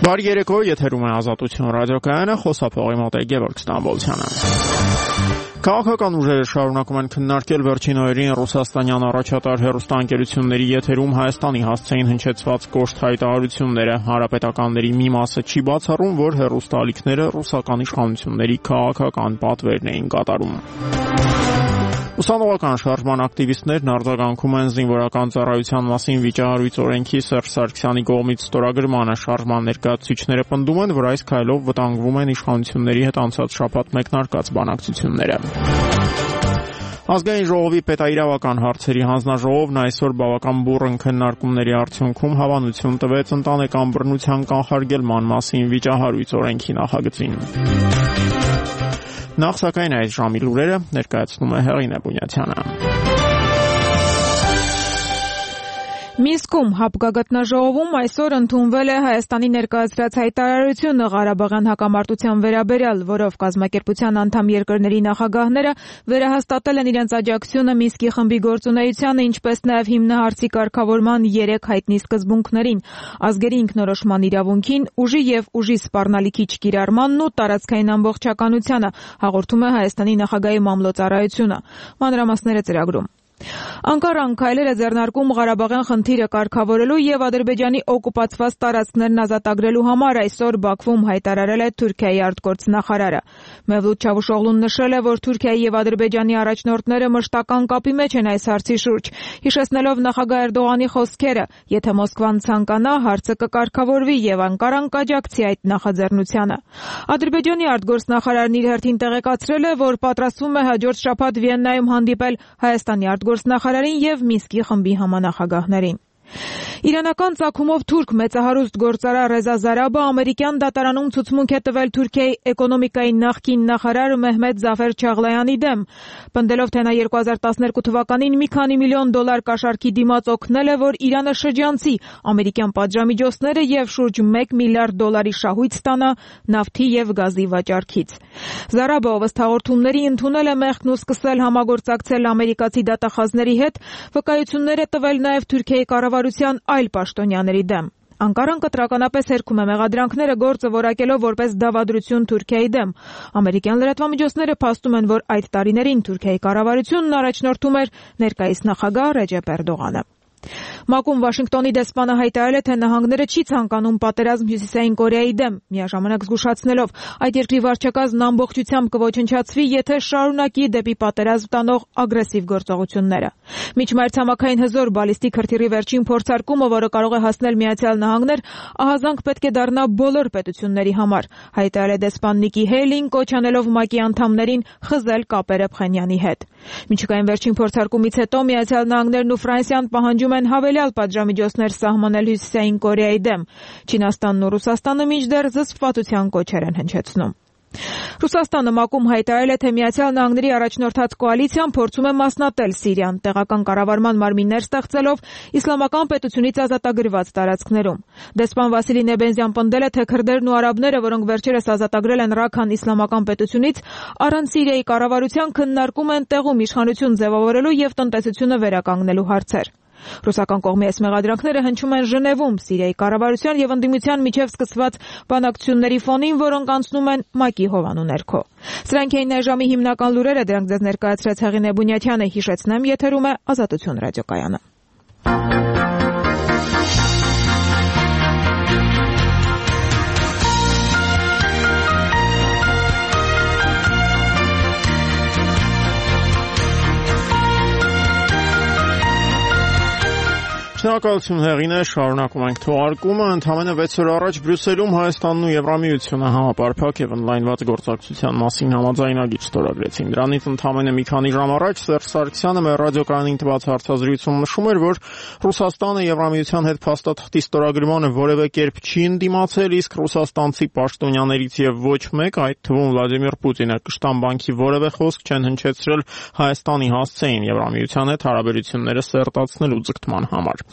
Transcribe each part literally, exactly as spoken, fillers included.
Բարի երեկո, եթերում է Ազատություն ռադիոկայանը, խոսափողի մոտ է Գևորգ Ստամբոլցյանը։ Քաղաքական ուժերը շարունակում են քննարկել վերջին օրերին ռուսաստանյան առաջատար հեռուստաընկերությունների եթերում Հայաստանի հասցեին հնչեցված կոշտ հայտարարությունները։ Հանրապետականների մի մասը չի բացառում, որ հեռուստաալիքները ռուսական իշխանությունների քաղաքական պատվերն էին կատարում։ Ուսանողական շարժման ակտիվիստներն արձագանքում են զինվորական ծառայության մասին վիճահարույց օրենքի Սերժ Սարգսյանի կողմից ստորագրմանը։ Շարժման ներկայացուցիչները պնդում են, որ այս քայլով վտանգվում են իշխանությունների հետ անցած շաբաթ մեկնարկած բանակցությունները։ Ազգային ժողովի պետաիրավական հարցերի հանձնաժողովն այսօր բավական բուռն քննարկումների արդյունքում հավանություն տվեց ընտանեկան բռնության կանխարգելման մասին վիճահարույց օրենքի նախագծին։ Նախ սակայն այս ժամի լուրերը ներկայացնում է Հեղինե Բունյաթյանը։ Մինսկում հապկագտնաժողովում այսօր ընդունվել է Հայաստանի ներկայացրած հայտարարությունը Ղարաբաղյան հակամարտության վերաբերյալ, որով կազմակերպության անդամ երկրների նախագահները վերահաստատել են իրենց աջակցությունը Մինսկի խմբի գործունեությանը, ինչպես նաև հիմնահարցի կարգավորման երեք հայտնի սկզբունքներին՝ ազգերի ինքնորոշման իրավունքին, ուժի և ուժի սպառնալիքի չկիրառմանն ու տարածքային ամբողջականությանը, հաղորդում է Հայաստանի նախագահի մամլոյցարայությունը։ Մանրամասները ծրագրում։ Անկարան քայլեր է ձեռնարկում Ղարաբաղյան խնդիրը կարգավորելու և Ադրբեջանի օկուպացված տարածքներն ազատագրելու համար, այսօր Բաքվում հայտարարել է Թուրքիայի արտգործնախարարը։ Մևլութ Չավուշօղլուն նշել է, որ Թուրքիայի և Ադրբեջանի առաջնորդները մշտական կապի մեջ են այս հարցի շուրջ, հիշեցնելով նախագահ Էրդողանի խոսքերը՝ եթե Մոսկվան ցանկանա, հարցը կկարգավորվի և Անկարան կաջակցի այդ նախաձեռնությանը։ Ադրբեջանի արտգործնախարարն իր հերթին տեղեկացրել է, որ պատրաստվում է հաջորդ շաբաթ Վիեննայում հանդիպել Հայաստանի արտգործնախարարին և Մինսկի խմբի համանախագահներին։ Իրանական ծագումով թուրք մեծահարուստ գործարար Ռեզա Զարաբը ամերիկյան դատարանում ցուցմունք է տվել Թուրքիայի էկոնոմիկայի նախկին նախարար Մեհմեդ Զաֆեր Չաղլայանի դեմ, պնդելով, թե նա երկու հազար տասներկու թվականին մի քանի միլիոն դոլար կաշառքի դիմաց օգնել է, որ Իրանը շրջանցի ամերիկյան պատժամիջոցները և շուրջ մեկ միլիարդ դոլարի շահույթ ստանա նավթի և գազի վաճառքից։ Զարաբը, ով ըստ հաղորդումների ընդունել է մեղքն ու սկսել համագործակցել ամերիկացի դատախազների հետ, վկայություններ է տվել նաև Թուրքիայի կառավարության այլ պաշտոնյաների դեմ։ Անկարան կտրականապես հերքում է մեղադրանքները, գործը որակելով որպես դավադրություն Թուրքիայի դեմ։ Ամերիկյան լրատվամիջոցները փաստում են, որ այդ տարիներին Թուրքիայի կառավարությունն առաջնորդում էր ներկայիս նախագահ Ռեջեփ Էրդողանը։ ՄԱԿ-ում Վաշինգտոնի դեսպանը հայտարարել է, թե նահանգները չի ցանկանում պատերազմ Հյուսիսային Կորեայի դեմ, միաժամանակ զգուշացնելով, այդ երկրի վարչակազմն ամբողջությամբ կոչնչացվի, եթե շարունակի դեպի պատերազմ տանող ագրեսիվ գործողությունները։ Միջմայր ցամաքային հզոր բալիստիկ հրթիռի վերջին փորձարկումը, որը կարող է հասնել Միացյալ Նահանգներ, ահազանգ պետք է դառնա բոլոր պետությունների համար, հայտարարել է դեսպան Նիկի Հեյլին, կոչ անելով ՄԱԿ-ի անդամներին խզել կապերը Փխենյանի հետ։ Միջուկային վերջին փորձարկումից հետո Միացյալ Նահանգներն ու Ֆրանսիան պահանջում են հավելյալ պատժամիջոցներ սահմանել Հյուսիսային Կորեայի դեմ։ Չինաստանն ու Ռուսաստանը մինչդեռ զսպվածության կոչեր են հնչեցնում։ Ռուսաստանը ՄԱԿ-ում հայտարարել է, թե Միացյալ Նահանգների առաջնորդած կոալիցիան փորձում է մասնատել Սիրիան, տեղական կառավարման մարմիններ ստեղծելով իսլամական պետությունից ազատագրված տարածքներում։ Դեսպան Վասիլի Նեբենզյան պնդել է, թե քրդերն ու արաբները, որոնք վերջերս ազատագրել են Ռաքքան իսլամական պետությունից, առանց Սիրիայի կառավարության քննարկում են տեղում իշխանություն ձևավորելու և տնտեսությունը վերականգնելու հարցեր։ Ռուսական կողմի այս մեղադրանքները հնչում են Ժնևում Սիրիայի կառավարության և ընդդիմության միջև սկսված բանակցությունների ֆոնին, որոնք անցնում են ՄԱԿ-ի հովանու ներքո։ Սրանք էին այժմի հիմնական լուրերը, դրանք ձեզ ներկայացրեց Հեղինե Բունյաթյանը, հիշեցնեմ, եթերում է Ազատություն ռադիոկայանը։ Շնորհակալություն Հեղինե, շարունակում ենք թողարկումը։ Ընդամենը վեց օր առաջ Բրյուսելում Հայաստանն ու Եվրամիությունը համապարփակ եւ ընդլայնված գործակցության մասին համաձայնագիր ստորագրեցին։ Դրանից ընդամենը մի քանի ժամ առաջ Սերժ Սարգսյանը մեր ռադիոկայանին տված հարցազրույցում նշում էր, որ Ռուսաստանը Եվրամիության հետ փաստաթղթի ստորագրմանը որևէ կերպ չի ընդդիմացել, իսկ ռուսաստանցի պաշտոնյաներից եւ ոչ մեկ, այդ թվում Վլադիմիր Պուտինը, Կշտան բանկի որևէ խոսք չեն հնչեցրել Հայաստանի հասցեին Եվրամիության հետ հարաբերությունները սերտացնելու ձգտման համար։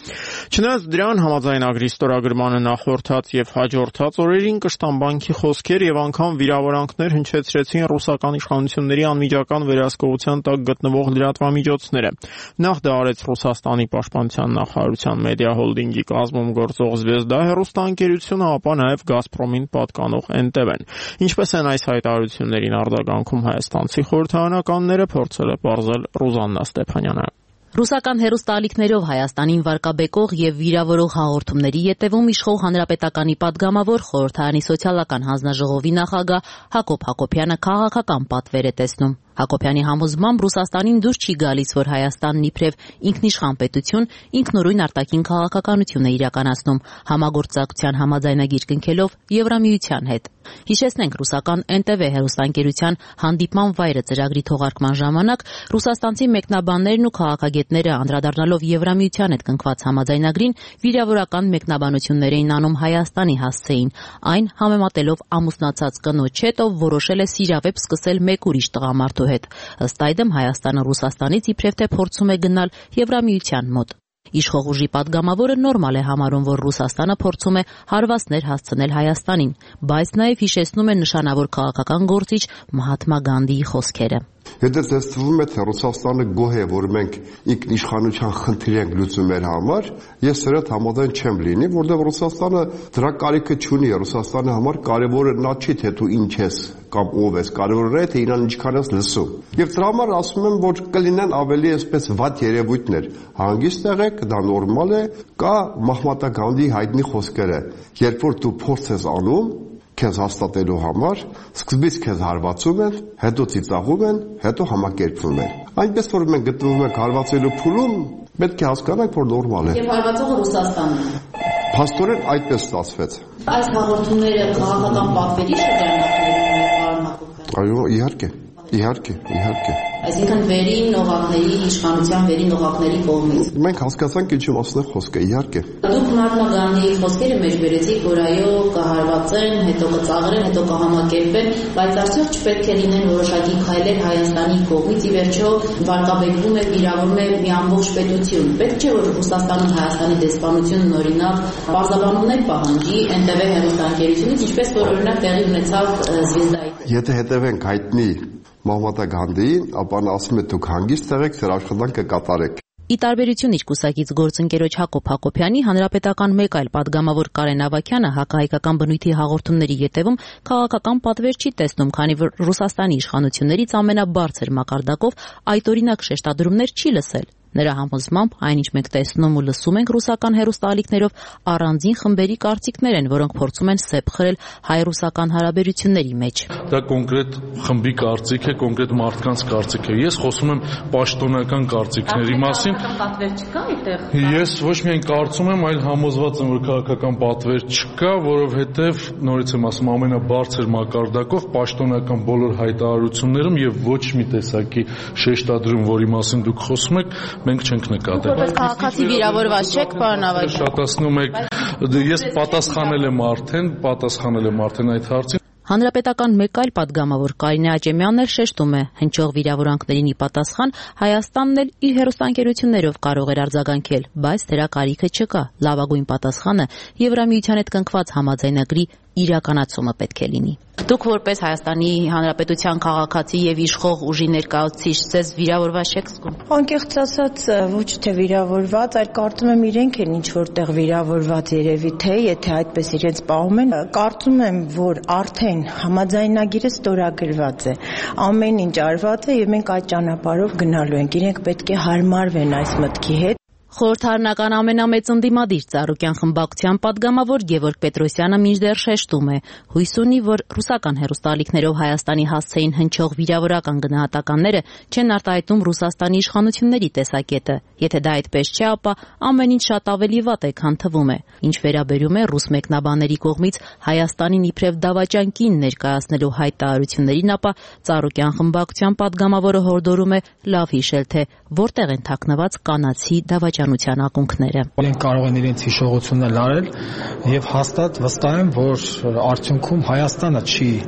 Չնայած դրան համաձայնագրի ստորագրմանը նախորդած եւ հաջորդած օրերին կշտամբանքի խոսքեր եւ անգամ վիրավորանքներ հնչեցրեցին ռուսական իշխանությունների անմիջական վերահսկողության տակ գտնվող լրատվամիջոցները։ Նախ դա արեց Ռուսաստանի պաշտպանության նախարարության մեդիա հոլդինգի կազմում գործող Զվեզդա հեռուստաընկերությունը, ապա նաեւ Գազպրոմին պատկանող Էն Տե Վեն։ Ինչպես են այս հայտարարություններին արձագանքում հայաստանցի խորհրդարանականները, փորձել է պարզել Ռուզաննա Ստեփանյանը։ Ռուսական հեռուստաալիքներով Հայաստանին վարկաբեկող եւ վիրավորող հաղորդումների ետևում իշխող հանրապետականի падգամավոր խորհրդարանի սոցիալական հանձնաժողովի նախագահ Հակոբ Հակոբյանը քաղաքական պատվեր է տեսնում։ Հակոբյանի համոզմամբ Ռուսաստանին դուր չի գալիս, որ Հայաստանն իբրև ինքնիշխան պետություն ինքնուրույն արտաքին քաղաքականություն է իրականացնում, համագործակցության համաձայնագիր կնքելով Եվրամիության հետ։ Հիշեցնենք, ռուսական Էն Տե Վե հեռուստաընկերության հանդիպման վայրը ծրագրի թողարկման ժամանակ ռուսաստանցի մեկնաբաններն ու քաղաքագետները անդրադառնալով Եվրամիության հետ կնքված համաձայնագրին վիրավորական մեկնաբանություններ էին անում Հայաստանի հասցեին, այն համեմատելով ամուսնացած կնոջ հետ, ով որոշել է սիրավեպ սկսել մեկ ուրիշ տղամարդու հետ։ Ըստ այդմ Հայաստանը Ռուսաստանից իբրև թե փորձում է գնալ Եվրամիության մոտ։ Իշխող ուժի падգամավորը նորմալ է համարում, որ Ռուսաստանը փորձում է հարվածներ հասցնել Հայաստանին, բայց նաև հիշեցնում է նշանավոր քաղաքական գործիչ Մահատմա Գանդիի խոսքերը։ Եթե ձեզ թվում է, թե Ռուսաստանը գոհ է, որ մենք ինքնիշխանության խնդիր ենք լուծում մեր համար, ես սրա հետ համաձայն չեմ լինի, որովհետև Ռուսաստանը դրա կարիքը չունի, Ռուսաստանի համար կարևորը նա չի, թե դու ինչ ես կամ ով ես, կարևորը է, թե իրան ինչքան ես լսում։ Եվ դրա համար ասում եմ, որ կլինեն ավելի այսպես վատ երևույթներ։ Հանգիստ եղեք, դա նորմալ է, կա Մահմատա Գանդիի հայտնի խոսքերը, երբ որ դու փորձ ես անում քեզ հաստատելու համար, սկզբից քեզ հարվածում են, հետո ծիծաղում են, հետո համակերպվում են։ Այնպես որ մենք գտնվում ենք հարվածելու փուլում, պետք է հասկանանք, որ նորմալ է։ Եվ հարվածողը Ռուսաստանն է։ Փաստորեն այդպես ստացվեց։ Այս հաղորդումները քաղաքական պատվերի շրջանակներում են, պարոն Հակոբյան։ Այո, իհարկե, իհարկե, իհարկե։ Այսինքն վերին օղակների, իշխանության վերին օղակների կողմից։ Մենք հասկացանք ինչի մասին է խոսքը, իհարկե։ Դուք Մահատմա Գանդիի խոսքերը մեջ բերեցիք, որ այո, կհարվածեն, հետո կծաղրեն, հետո կհամակերպեն, բայց արդյոք չպետք է լինեն որոշակի քայլեր Հայաստանի կողմից, ի վերջո վարկաբեկվում է, վիրավորվում է մի ամբողջ պետություն։ Պետք չէ, որ Ռուսաստանում Հայաստանի դեսպանությունն օրինակ պարզաբանումներ պահանջի Էն Տե Վե հեռուստաընկերությունից, ինչպես որ օրինակ տեղի ունեցավ Զվեզդայի։ Եթե հետևենք հայտնի Մահմատա Գանդիին, ապա նա ասում է դուք հանգիստ եղեք, ձեր աշխատանքը կատարեք։ Ի տարբերություն իր կուսակից գործընկերոջ Հակոբ Հակոբյանի, հանրապետական մեկ այլ падգամավոր Կարեն Ավագյանը հակահայկական բնույթի հաղորդումների ետևում քաղաքական պատվեր չի տեսնում, քանի որ Ռուսաստանի իշխանություններից ամենաբարձր մակարդակով այդօրինակ շեշտադրումներ չի լսել։ Նրա համոզմամբ այն, ինչ մենք տեսնում ու լսում ենք ռուսական հեռուստաալիքներով, առանձին խմբերի կարծիքներ են, որոնք փորձում են սեպ խրել հայ-ռուսական հարաբերությունների մեջ։ Դա կոնկրետ խմբի կարծիք է, կոնկրետ մարդկանց կարծիք է։ Ես խոսում եմ պաշտոնական կարծիքների մասին։ Պատվեր չկա այդտեղ։ Ես ոչ միայն կարծում եմ, այլ համոզված եմ, որ քաղաքական պատվեր չկա, որովհետև նորից եմ ասում, ամենաբարձր մակարդակով պաշտոնական բոլոր հայտարարություններում եւ ոչ մի տեսակի շեշտադրում, որի մասին դուք խոսում եք, մենք չենք նկատել։ Որպես քաղաքացի վիրավորված չեք, պարոն Ավագյան։ Շատացնում եք, ես պատասխանել եմ արդեն, պատասխանել եմ արդեն այդ հարցին։ Հանրապետական մեկ այլ падգամավոր Կարինե Աճեմյանն էլ շեշտում է, հնչող վիրավորանքներին ի պատասխան Հայաստանն էլ իր հեռուստաընկերություններով կարող էր արձագանքել, բայց դրա կարիքը չկա։ Լավագույն պատասխանը Եվրամիության հետ կնքված համաձայնագրի իրականացումը պետք է լինի։ Դուք որպես Հայաստանի Հանրապետության քաղաքացի եւ իշխող ուժի ներկայացուցիչ ձեզ վիրավորված չեք զգում։ Անկեղծ ասած, ոչ թե վիրավորված, այլ կարծում եմ իրենք են ինչ որտեղ վիրավորված երևի թե, եթե այդպես իրենց պահում են, կարծում եմ, որ արդեն համաձայնագիրը ստորագրված է։ Ամեն ինչ արված է եւ մենք այդ ճանապարհով գնալու ենք։ Իրենք պետք է հարմարվեն այս մտքի հետ։ Խորհրդարանական ամենամեծ ընդդիմադիր Ծառուկյան խմբակցության падգամավոր Գևորգ Պետրոսյանը մինչդեռ շեշտում է, հույս ունի, որ ռուսական հեռուստաալիքներով Հայաստանի հասցեին հնչող վիրավորական գնահատականները չեն արտահայտում Ռուսաստանի իշխանությունների տեսակետը։ Եթե դա այդպես չէ, ապա ամեն ինչ շատ ավելի վատ է, քան թվում է։ Ինչ վերաբերում է ռուս մեկնաբանների կողմից Հայաստանին իբրև դավաճան կին ներկայացնելու հայտարարություններին, ապա Ծառուկյան խմբակցության падգամավորը հորդորում է լավ հիշել, թե որտեղ են թաքնված կանացի դավաճանության ակունքները։ Իրենք կարող են իրենց հիշողությունը լարել եւ հաստատ վստահ եմ, որ արդյունքում Հայաստանը չի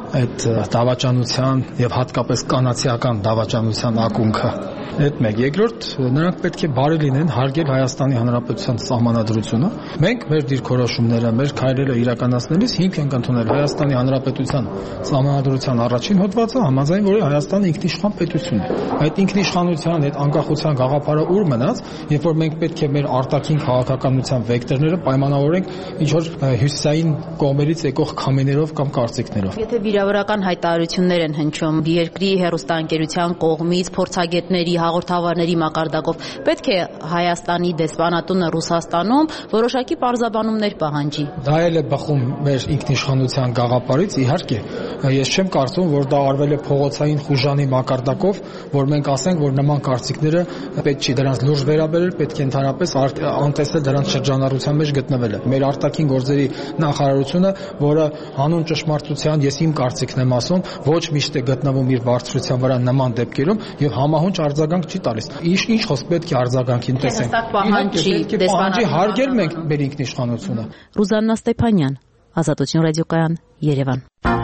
այդ դավաճանության եւ հատկապես կանացիական դավաճանության ակունքը։ Այդ մեկ, երկրորդ, նրանք պետք է բարի լինեն հարգել Հայաստանի Հանրապետության սահմանադրությունը։ Մենք մեր դիրքորոշումները, մեր քայլերը իրականացնելիս հիմք ենք ընդունել Հայաստանի Հանրապետության սահմանադրության առաջին հոդվածը, համաձայն որի Հայաստանը ինքնիշխան պետություն է։ Այդ ինքնիշխանության, այդ անկախության գաղափարը ուր մնաց, երբ որ մենք պետք է մեր արտաքին քաղաքականության վեկտորները պայմանավորենք ինչ որ հյուսիսային կողմերից եկող քամիներով կամ կարծիքներով։ Եթե վիրավորական հայտարարություններ են հնչում երկրի հեռուստաընկերության կողմից փորձագետների հաղորդավարների մակարդակով, պետք է Հայաստանի դեսպանատունը Ռուսաստանում որոշակի պարզաբանումներ պահանջի։ Դա էլ է բխում մեր ինքնիշխանության գաղափարից, իհարկե։ Ես չեմ կարծում, որ դա արվել է փողոցային խուժանի մակարդակով, որ մենք ասենք, որ նման կարծիքները պետք չի դրանց լուրջ վերաբերել, պետք է ընդհանրապես անտեսել դրանց շրջանառության մեջ գտնվելը։ Մեր արտաքին գործերի նախարարությունը, որը հանուն ճշմարտության, ես իմ կարծիքն եմ ասում, ոչ միշտ է գտնվում իր բարձրության վրա նման դեպքերում եւ համահունչ արձագանք չի տալիս։ Ինչ ինչ խոսք պետք է արձագանքին տեսենք։ Պահանջի հարգել մենք մեր ինքնիշխանությունը։ Ռուզաննա Ստեփանյան, Ազատություն ռադիոկայան, Երևան։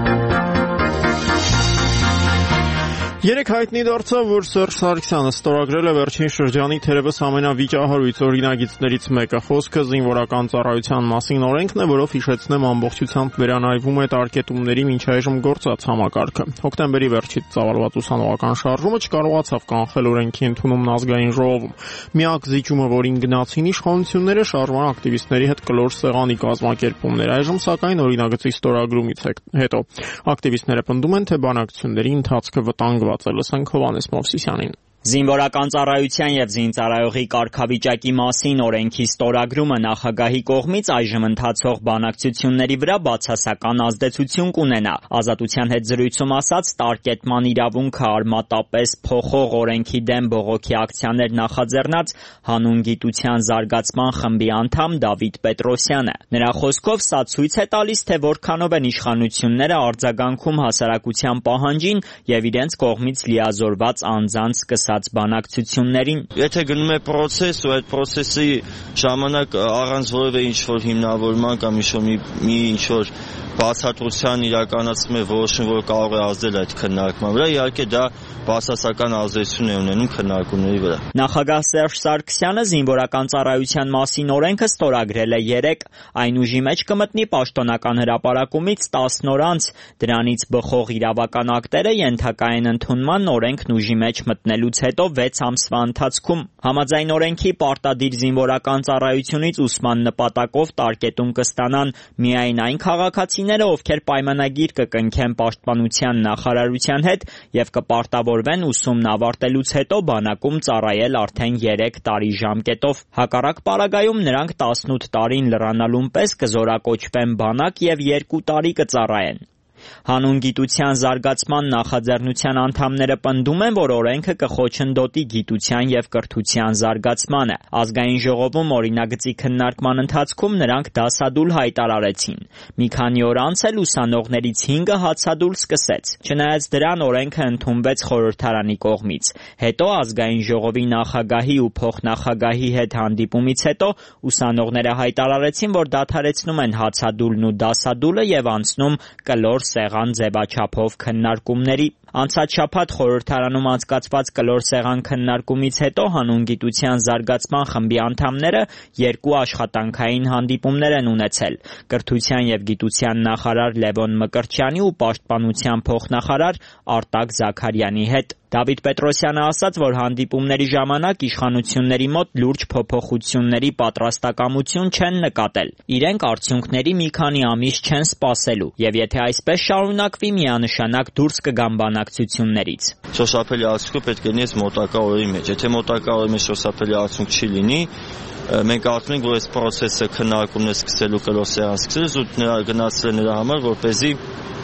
Երեք հայտնի դարձավ, որ Սերժ Սարգսյանը ստորագրել է վերջին շրջանի թերևս ամենավիճահարույց օրինագիծներից մեկը։ Խոսքը զինվորական ծառայության մասին օրենքն է, որով հիշեցնեմ ամբողջությամբ վերանայվում է տարկետումների մինչ այժմ գործած համակարգը։ Հոկտեմբերի վերջից ծավալված ուսանողական շարժումը չկարողացավ կանխել օրենքի ընդունումն ազգային ժողովում։ Միակ զիջումը, որին գնացին իշխանությունները, շարժման ակտիվիստների հետ կլոր սեղանի կազմակերպումներ։ Այժմ սակայն օրինագծի ստորագրումից հետո ակտիվիստները պնդում են, թե բանակցությունների ընթացքը վտանգված։ Լսենք Հովհաննես Մովսիսյանին։ Զինվորական ծառայության եւ զինծառայողի կարգավիճակի մասին օրենքի ստորագրումը նախագահի կողմից այժմ ընթացող բանակցությունների վրա բացասական ազդեցություն կունենա։ Ազատության հետ զրույցում ասաց տարկետման իրավունքը արմատապես փոխող օրենքի դեմ բողոքի ակցիաներ նախաձեռնած հանուն գիտության զարգացման խմբի անդամ Դավիթ Պետրոսյանը։ Նրա խոսքով սա ցույց է տալիս, թե որքանով են իշխանությունները արձագանքում հասարակության պահանջին եւ իրենց կողմից լիազորված անձանց սկսած բանակցություններին։ Եթե գնում է process ու այդ process-ի ժամանակ առանց որևէ ինչ-որ հիմնավորման կամ ինչ-որ մի ինչ-որ բացատրության իրականացում է որոշում, որ կարող է ազդել այդ քննարկման վրա, իհարկե դա բացասական ազդեցություն է ունենում քննարկումների վրա։ Նախագահ Սերժ Սարգսյանը զինվորական ծառայության մասին օրենքը ստորագրել է երեկ, այն ուժի մեջ կմտնի պաշտոնական հրապարակումից տասն օր անց, դրանից բխող իրավական ակտերը ենթակա են ընդունման օրենքն ուժի մեջ մտնելուց հետո վեց ամսվա ընթացքում։ Համաձայն օրենքի պարտադիր զինվորական ծառայությունից ուսման նպատակով տարկետում կստանան միայն այն քաղաքացիները, ովքեր պայմանագիր կկնքեն պաշտպանության նախարարության հետ եւ կպարտավորվեն ուսումն ավարտելուց հետո բանակում ծառայել արդեն երեք տարի ժամկետով։ Հակառակ պարագայում նրանք տասնութ տարին լրանալուն պես կզորակոչվեն բանակ եւ երկու տարի կծառայեն։ Հանուն գիտության զարգացման նախաձեռնության անդամները պնդում են, որ օրենքը կխոչընդոտի գիտության եւ կրթության զարգացմանը։ Ազգային ժողովում օրինագծի քննարկման ընթացքում նրանք դասադուլ հայտարարեցին։ Մի քանի օր անց էլ ուսանողներից հինգը հացադուլ սկսեց։ Չնայած դրան օրենքը ընդունվեց խորհրդարանի կողմից։ Հետո ազգային ժողովի նախագահի ու փոխնախագահի հետ հանդիպումից հետո ուսանողները հայտարարեցին, որ դադարեցնում են հացադուլն ու դասադուլը եւ անցնում կլոր սեղան ձևաչափով քննարկումների։ Անցած շաբաթ խորհրդարանում անցկացված կլոր սեղան քննարկումից հետո հանուն գիտության զարգացման խմբի անդամները երկու աշխատանքային հանդիպումներ են ունեցել՝ կրթության եւ գիտության նախարար Լևոն Մկրտչյանի ու պաշտպանության փոխնախարար Արտակ Զաքարյանի հետ։ Դավիթ Պետրոսյանը ասաց, որ հանդիպումների ժամանակ իշխանությունների մոտ լուրջ փոփոխությունների պատրաստակամություն չեն նկատել։ Իրենք արդյունքների մի քանի ամիս չեն սպասելու եւ եթե այսպես շարունակվի, միանշանակ դուրս կգան բանակցություններից։ Շոշափելի արդյունքը պետք է լինի մոտակա օրերի մեջ։ Եթե մոտակա օրերի մեջ շոշափելի արդյունք չի լինի, մենք կարծում ենք, որ այս process-ը քննարկումն է սկսելու կլոր սեղան սկսելուց ու նրա գնացել նրա համար, որպեսզի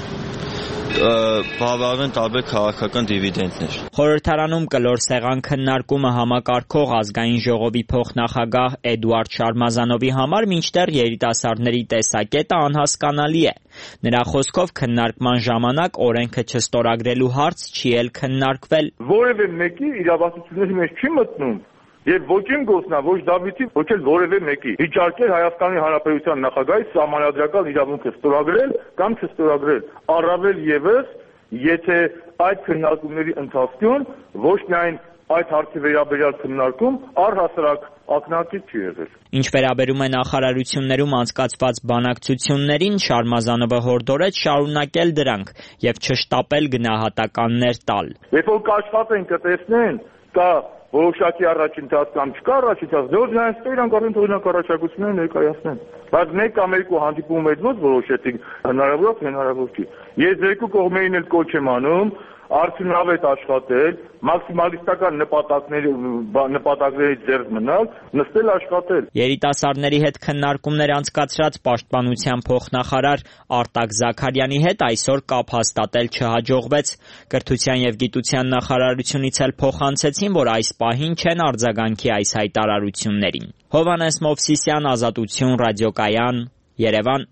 բավարարեն տարբեր քաղաքական դիվիդենդներ։ Խորհրդարանում կլոր սեղան քննարկումը համակարգող ազգային ժողովի փոխնախագահ Էդուարդ Շարմազանովի համար մինչդեռ երիտասարդների տեսակետը անհասկանալի է։ Նրա խոսքով քննարկման ժամանակ օրենքը չստորագրելու հարց չի էլ քննարկվել։ Որևէ մեկի իրավասությունների մեջ չի մտնում, Եվ ոչ իմ գործնա, ոչ Դավիթի, ոչ էլ որևէ մեկի վիճարկել Հայաստանի Հանրապետության նախագահի սահմանադրական իրավունքը ստորագրել կամ չստորագրել։ Առավել եւս, եթե այդ քննարկումների ընթացքում ոչ միայն այդ հարցի վերաբերյալ քննարկում առհասարակ ակնարկիչ չի եղել։ Ինչ վերաբերում է նախարարություններում անցկացված բանակցություններին, Շարմազանովը հորդորեց շարունակել դրանք եւ չշտապել գնահատականներ տալ։ Երբ որ կաշխատեն կտեսնեն, կա որոշակի առաջընթաց կամ չկա առաջընթաց, դեռ նրանց իրենք արդեն օրինակ առաջարկություններ ներկայացնեն։ Բայց մեկ կամ երկու հանդիպում հետ ոչ որոշեցին հնարավոր է, հնարավոր չի։ Ես երկու կողմերին էլ կոչ եմ անում արդյունավետ աշխատել, մաքսիմալիստական նպատակների նպատակներից ձեռք մնալ, նստել աշխատել։ Երիտասարդների հետ քննարկումներ անցկացրած պաշտպանության փոխնախարար Արտակ Զաքարյանի հետ այսօր կապ հաստատել չհաջողվեց։ Կրթության եւ գիտության նախարարությունից էլ փոխանցեցին, որ այս պահին չեն արձագանքի այս հայտարարություններին։ Հովհաննես Մովսիսյան, Ազատություն, Ռադիոկայան, Երևան։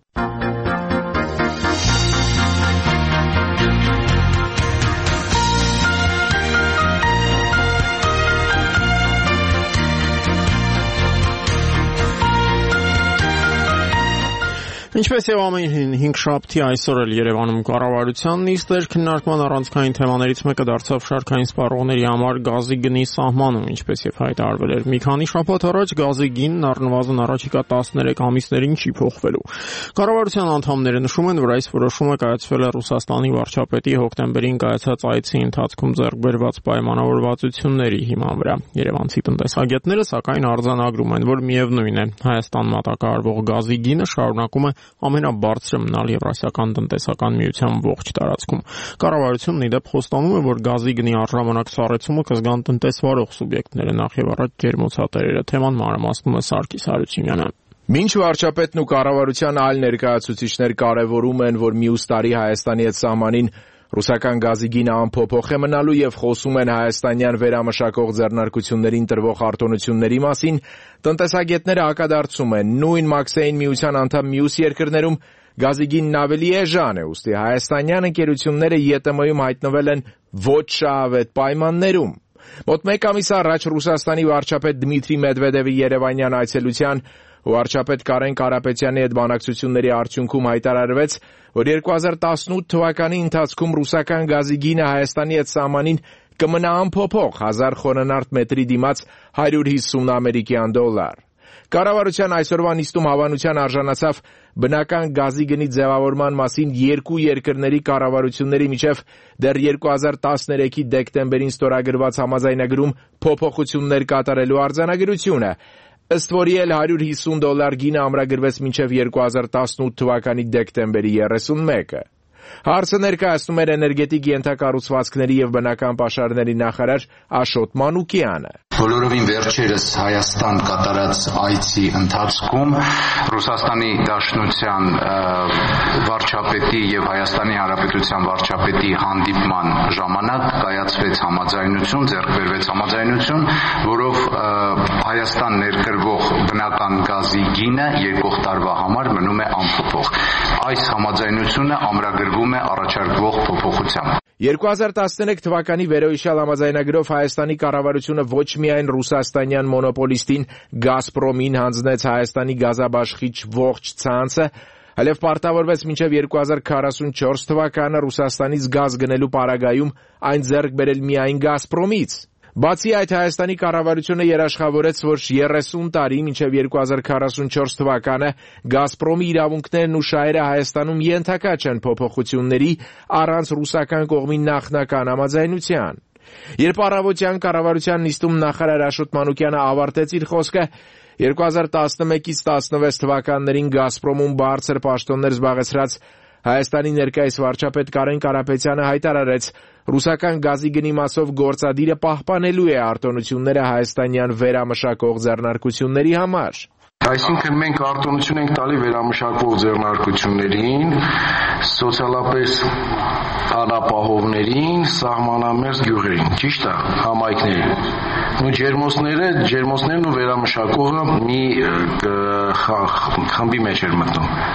Ինչպես եւ ամեն հինգշաբթի այսօր էլ Երևանում կառավարության նիստեր քննարկման առանցքային թեմաներից մեկը դարձավ շարքային սպառողների համար գազի գնի սահմանում, ինչպես եւ հայտարարվել էր մի քանի շաբաթ առաջ, գազի գինն առնվազն առաջիկա տասներեք ամիսներին չի փոխվելու։ Կառավարության անդամները նշում են, որ այս որոշումը կայացվել է Ռուսաստանի վարչապետի հոկտեմբերին կայացած այցի ընթացքում ձեռք բերված պայմանավորվածությունների հիման վրա։ Երևանցի տնտեսագետները սակայն արձանագրում են, որ միևնույն է, Հայաստան մատակարարվող գազի գինը շարունակում է ամենաբարձրը մնալ Եվրասիական տնտեսական միության ողջ տարածքում։ Կառավարությունն ի դեպ խոստանում է, որ գազի գնի առժամանակ սառեցումը կզգան տնտեսվարող սուբյեկտները, նախ եւ առաջ ջերմոցատերերը։ Թեման մանրամասնում է Սարգիս Հարությունյանը։ Մինչ վարչապետն ու կառավարության այլ ներկայացուցիչներ կարևորում են, որ մյուս տարի Հայաստանի հետ սահմանին ռուսական գազի գինը անփոփոխ է մնալու եւ խոսում են հայաստանյան վերամշակող ձեռնարկություններին տրվող արտոնությունների մասին, տնտեսագետները հակադարձում են նույն Մաքսային միության անդամ մյուս երկրներում գազի գինն ավելի էժան է, ուստի հայաստանյան ընկերությունները ԵՏՄ-ում հայտնվել են ոչ շահավետ պայմաններում։ Մոտ մեկ ամիս առաջ Ռուսաստանի վարչապետ Դմիտրի Մեդվեդևի երևանյան այցելության վարչապետ Կարեն Կարապետյանի հետ բանակցությունների արդյունքում հայտարարվեց, որ երկու հազար տասնութ թվականի ընթացքում ռուսական գազի գինը Հայաստանի հետ սահմանին կմնա անփոփոխ հազար խոննարդ մետրի դիմաց հարյուր հիսուն ամերիկյան դոլար։ Կառավարության այսօրվա նիստում հավանության արժանացավ բնական գազի գնի ձևավորման մասին երկու երկրների կառավարությունների միջև դեռ երկու հազար տասներեքի դեկտեմբերին ստորագրված համաձայնագրում փոփոխություններ կատարելու արձանագրությունը։ Ըստ որի էլ հարյուր հիսուն դոլար գինը ամրագրվեց մինչև երկու հազար տասնութ թվականի դեկտեմբերի երեսունմեկը։ Հարցը ներկայացնում էր էներգետիկ ենթակառուցվածքների եւ բնական պաշարների նախարար Աշոտ Մանուկյանը։ Բոլորովին վերջերս Հայաստան կատարած այցի ընթացքում Ռուսաստանի Դաշնության վարչապետի եւ Հայաստանի Հանրապետության վարչապետի հանդիպման ժամանակ կայացվեց համաձայնություն, ձեռք բերվեց համաձայնություն, որով Հայաստան ներկրվող բնական գազի գինը եկող տարվա համար մնում է անփոփոխ։ Այս համաձայնությունը ամրագրվում է առաջարկվող փոփոխությամբ։ երկու հազար տասներեք թվականի վերոհիշյալ համաձայնագրով Հայաստանի կառավարությունը ոչ միայն ռուսաստանյան մոնոպոլիստին Գազպրոմին հանձնեց Հայաստանի գազաբաշխիչ ողջ ցանցը, այլև պարտավորվեց մինչև երկու հազար քառասունչորս թվականը Ռուսաստանից գազ գնելու պարագայում այն ձեռք բերել միայն Գազպրոմից։ Բացի այդ, Հայաստանի կառավարությունը երաշխավորեց, որ երեսուն տարի մինչև երկու հազար քառասունչորս թվականը Գազպրոմի իրավունքներն ու շահերը Հայաստանում ենթակա չեն փոփոխությունների առանց ռուսական կողմի նախնական համաձայնության։ Երբ առավոտյան կառավարության նիստում նախարար Աշոտ Մանուկյանը ավարտեց իր խոսքը, երկու հազար տասնմեկից տասնվեց թվականներին Գազպրոմում բարձր պաշտոններ զբաղեցրած Հայաստանի ներկայիս վարչապետ Կարեն Կարապետյանը հայտարարեց, ռուսական գազի գնի մասով գործադիրը պահպանելու է արտոնությունները հայաստանյան վերամշակող ձեռնարկությունների համար։ Այսինքն մենք արտոնություն ենք տալի վերամշակող ձեռնարկություններին, սոցիալապես անապահովներին, սահմանամերձ գյուղերին, ճիշտ է, համայնքներին։ Ու ջերմոցները, ջերմոցներն ու վերամշակողը մի խմբի մեջ էր մտնում։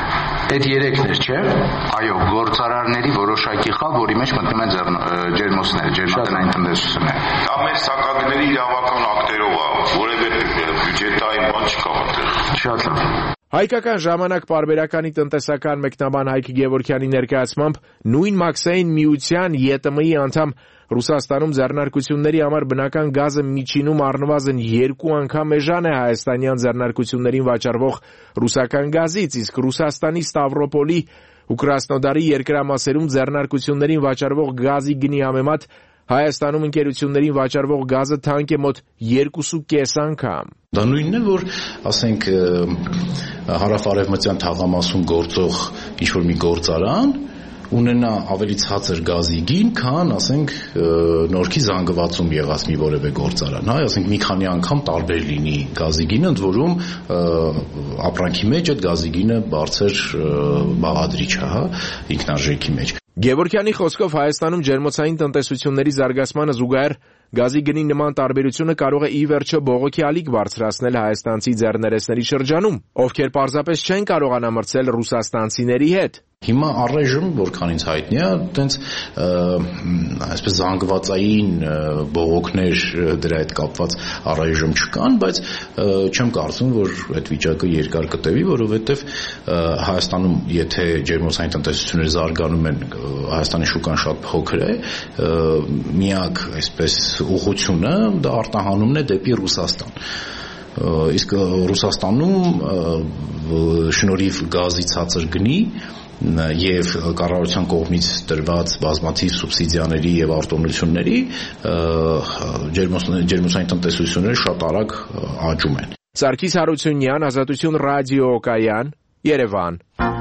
Այդ երեքն էր, չէ՞։ Այո, գործարարների որոշակի խավ, որի մեջ մտնում են ջերմոցներ, ջերմատնային տնտեսություններ։ Դա մեր սակագների իրավական ակտերով է, որևէ բյուջետային բան չկա այդտեղ։ Շատ լավ։ Հայկական ժամանակ պարբերականի տնտեսական մեկնաբան Հայկ Գևորգյանի ներկայացմամբ նույն մաքսային միության ԵՏՄ-ի անդամ Ռուսաստանում ձեռնարկությունների համար բնական գազը միջինում առնվազն երկու անգամ էժան է հայաստանյան ձեռնարկություններին վաճառվող ռուսական գազից, իսկ Ռուսաստանի Ստավրոպոլի ու Կրասնոդարի երկրամասերում ձեռնարկություններին վաճառվող գազի գնի համեմատ Հայաստանում ընկերություններին վաճառվող գազը թանկ է մոտ երկուսու կես անգամ։ Դա նույնն է, որ ասենք հարավ-արևմտյան թաղամասում գործող ինչ-որ մի գործարան ունենա ավելի ցածր գազի գին, քան ասենք Նորքի զանգվածում եղած մի որևէ գործարան, հա, ասենք մի քանի անգամ տարբեր լինի գազի գինը, ընդ որում ապրանքի մեջ այդ գազի գինը բարձր բաղադրիչ է, հա, ինքնարժեքի մեջ։ Գևորգյանի խոսքով Հայաստանում ջերմոցային տնտեսությունների զարգացմանը զուգահեռ գազի գնի նման տարբերությունը կարող է ի վերջո բողոքի ալիք բարձրացնել հայաստանցի ձեռներեցների շրջանում, ովքեր պարզապես չեն կարողանա մրցել ռուսաստանցիների հետ։ Հիմա առայժմ, որքան ինձ հայտնի է, այտենց այսպես զանգվածային բողոքներ դրա հետ կապված առայժմ չկան, բայց չեմ կարծում, որ այդ վիճակը երկար կտևի, որովհետև Հայաստանում, եթե ջերմոցային տնտեսությունները զարգանում են, Հայաստանի շուկան շատ փոքր է, միակ այսպես ուղղությունը դա արտահանումն է դեպի Ռուսաստան։ Իսկ Ռուսաստանում շնորհիվ գազի ցածր գնի եւ կառավարության կողմից տրված բազմաթիվ սուբսիդիաների եւ արտոնությունների ջերմոցային տնտեսությունները շատ արագ աճում են։ Սարգիս Հարությունյան, Ազատություն ռադիոկայան, Երևան։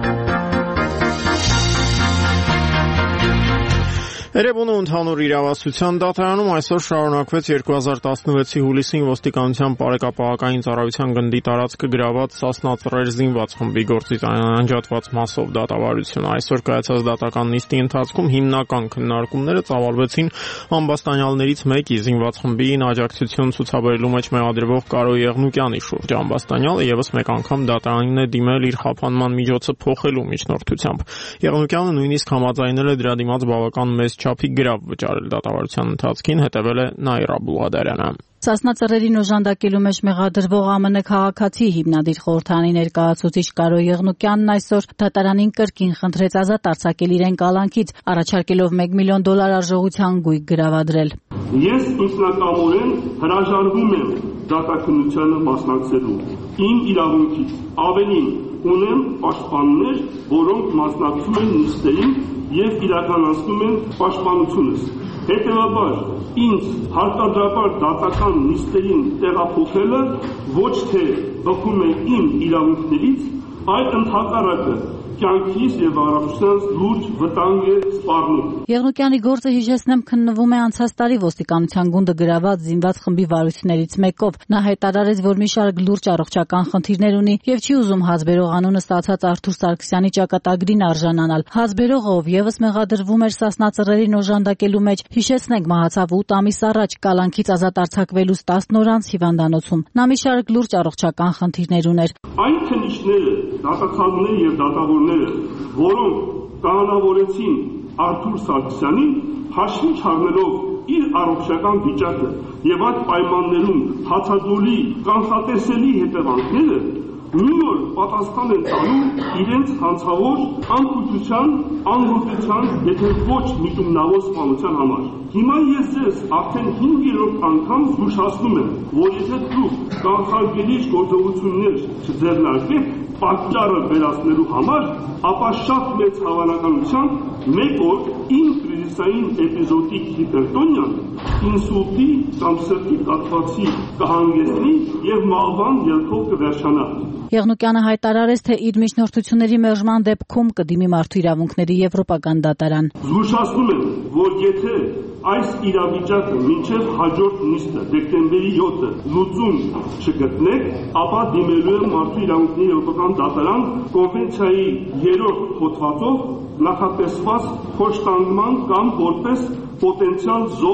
Երևանում ընդհանուր իրավասության դատարանում այսօր շարունակվեց երկու հազար տասնվեցի հուլիսին ոստիկանության բարեկապահական ծառայության գնդի տարածքը գրաված Սասնա ծռեր զինված խմբի գործից անջատված մասով դատավարությունը։ Այսօր կայացած դատական նիստի ընթացքում հիմնական քննարկումները ծավալվեցին ամբաստանյալներից մեկի զինված խմբին աջակցություն ցուցաբերելու մեջ մեղադրվող Կարո Եղնուկյանի շուրջ։ Ամբաստանյալը եւս մեկ անգամ դատարանին է դիմել իր խափանման միջոցը փոխելու միջնորդությամբ։ Եղնուկյանը նույնիսկ համաձայնել է դրա դիմաց բավական մեծ չափի գրավ վճարել դատավարության ընթացքին, հետևել է Նաիրա Բուլղադարյանը։ Սասնա ծռերին օժանդակելու մեջ մեղադրվող ԱՄՆ քաղաքացի հիմնադիր խորհրդարանի ներկայացուցիչ Կարո Եղնուկյանն այսօր դատարանին կրկին խնդրեց ազատ արձակել իրեն կալանքից, առաջարկելով մեկ միլիոն դոլար արժողության գույք գրավադրել։ Ես ինքնակամորեն հրաժարվում եմ դատաքննությանը մասնակցելու իմ իրավունքից։ Ավելին, ունեմ պաշտպաններ, որոնք մասնակցում են նիստերին եւ իրականացնում են պաշտպանությունս։ Հետևաբար, ինձ հարկադրաբար դատական նիստերին տեղափոխելը ոչ թե բխում է իմ իրավունքներից, այլ ընդհակառակը կյանքիս եւ առողջությանս լուրջ վտանգ է սպառնում։ Եղնուկյանի գործը, հիշեցնեմ, քննվում է անցած տարի ոստիկանության գունդը գրաված զինված խմբի վարություններից մեկով։ Նա հայտարարեց, որ մի շարք լուրջ առողջական խնդիրներ ունի եւ չի ուզում հազբերող անունը ստացած Արթուր Սարգսյանի ճակատագրին արժանանալ։ Հազբերողը, ով եւս մեղադրվում էր Սասնա ծռերին օժանդակելու մեջ, հիշեցնենք, մահացավ ութ ամիս առաջ կալանքից ազատ արձակվելուց տասն օր անց հիվանդանոցում։ Նա մի շարք լուրջ առողջական խնդիրներ ուներ։ Այն քննիչները, դատախազները եւ դատավորները, որոնք կանոնավորեցին Արթուր Սարգսյանին, հաշվի չառնելով իր առողջական վիճակը եւ այդ պայմաններում հացադուլի կանխատեսելի հետևանքները, մի օր պատասխան են տալու իրենց հանցավոր անկուցության, անգործության, եթե ոչ միտումնավոր սպանության համար։ Հիմա ես ձեզ արդեն հինգերորդ անգամ զգուշացնում եմ, որ եթե դուք կանխարգելիչ գործողություններ չձեռնարկեք պատճառը վերացնելու համար, ապա շատ մեծ հավանականությամբ մեկ օր իմ կրիզիսային էպիզոդիկ հիպերտոնիան ինսուլտի կամ սրտի կաթվածի կհանգեցնի եւ մահվան ելքով կվերջանա։ Եղնուկյանը հայտարարեց, թե իր միջնորդությունների մերժման դեպքում կդիմի մարդու իրավունքների եվրոպական դատարան։ Զգուշացնում եմ, որ եթե այս իրավիճակը մինչև հաջորդ նիստը դեկտեմբերի յոթը լուծում չգտնեք, ապա դիմելու եմ մարդու իրավունքների եվրոպական դատարան կոնվենցիայի երրորդ հոդվածով նախատեսված խոշտանգման կամ որպես պոտենցիալ զոհ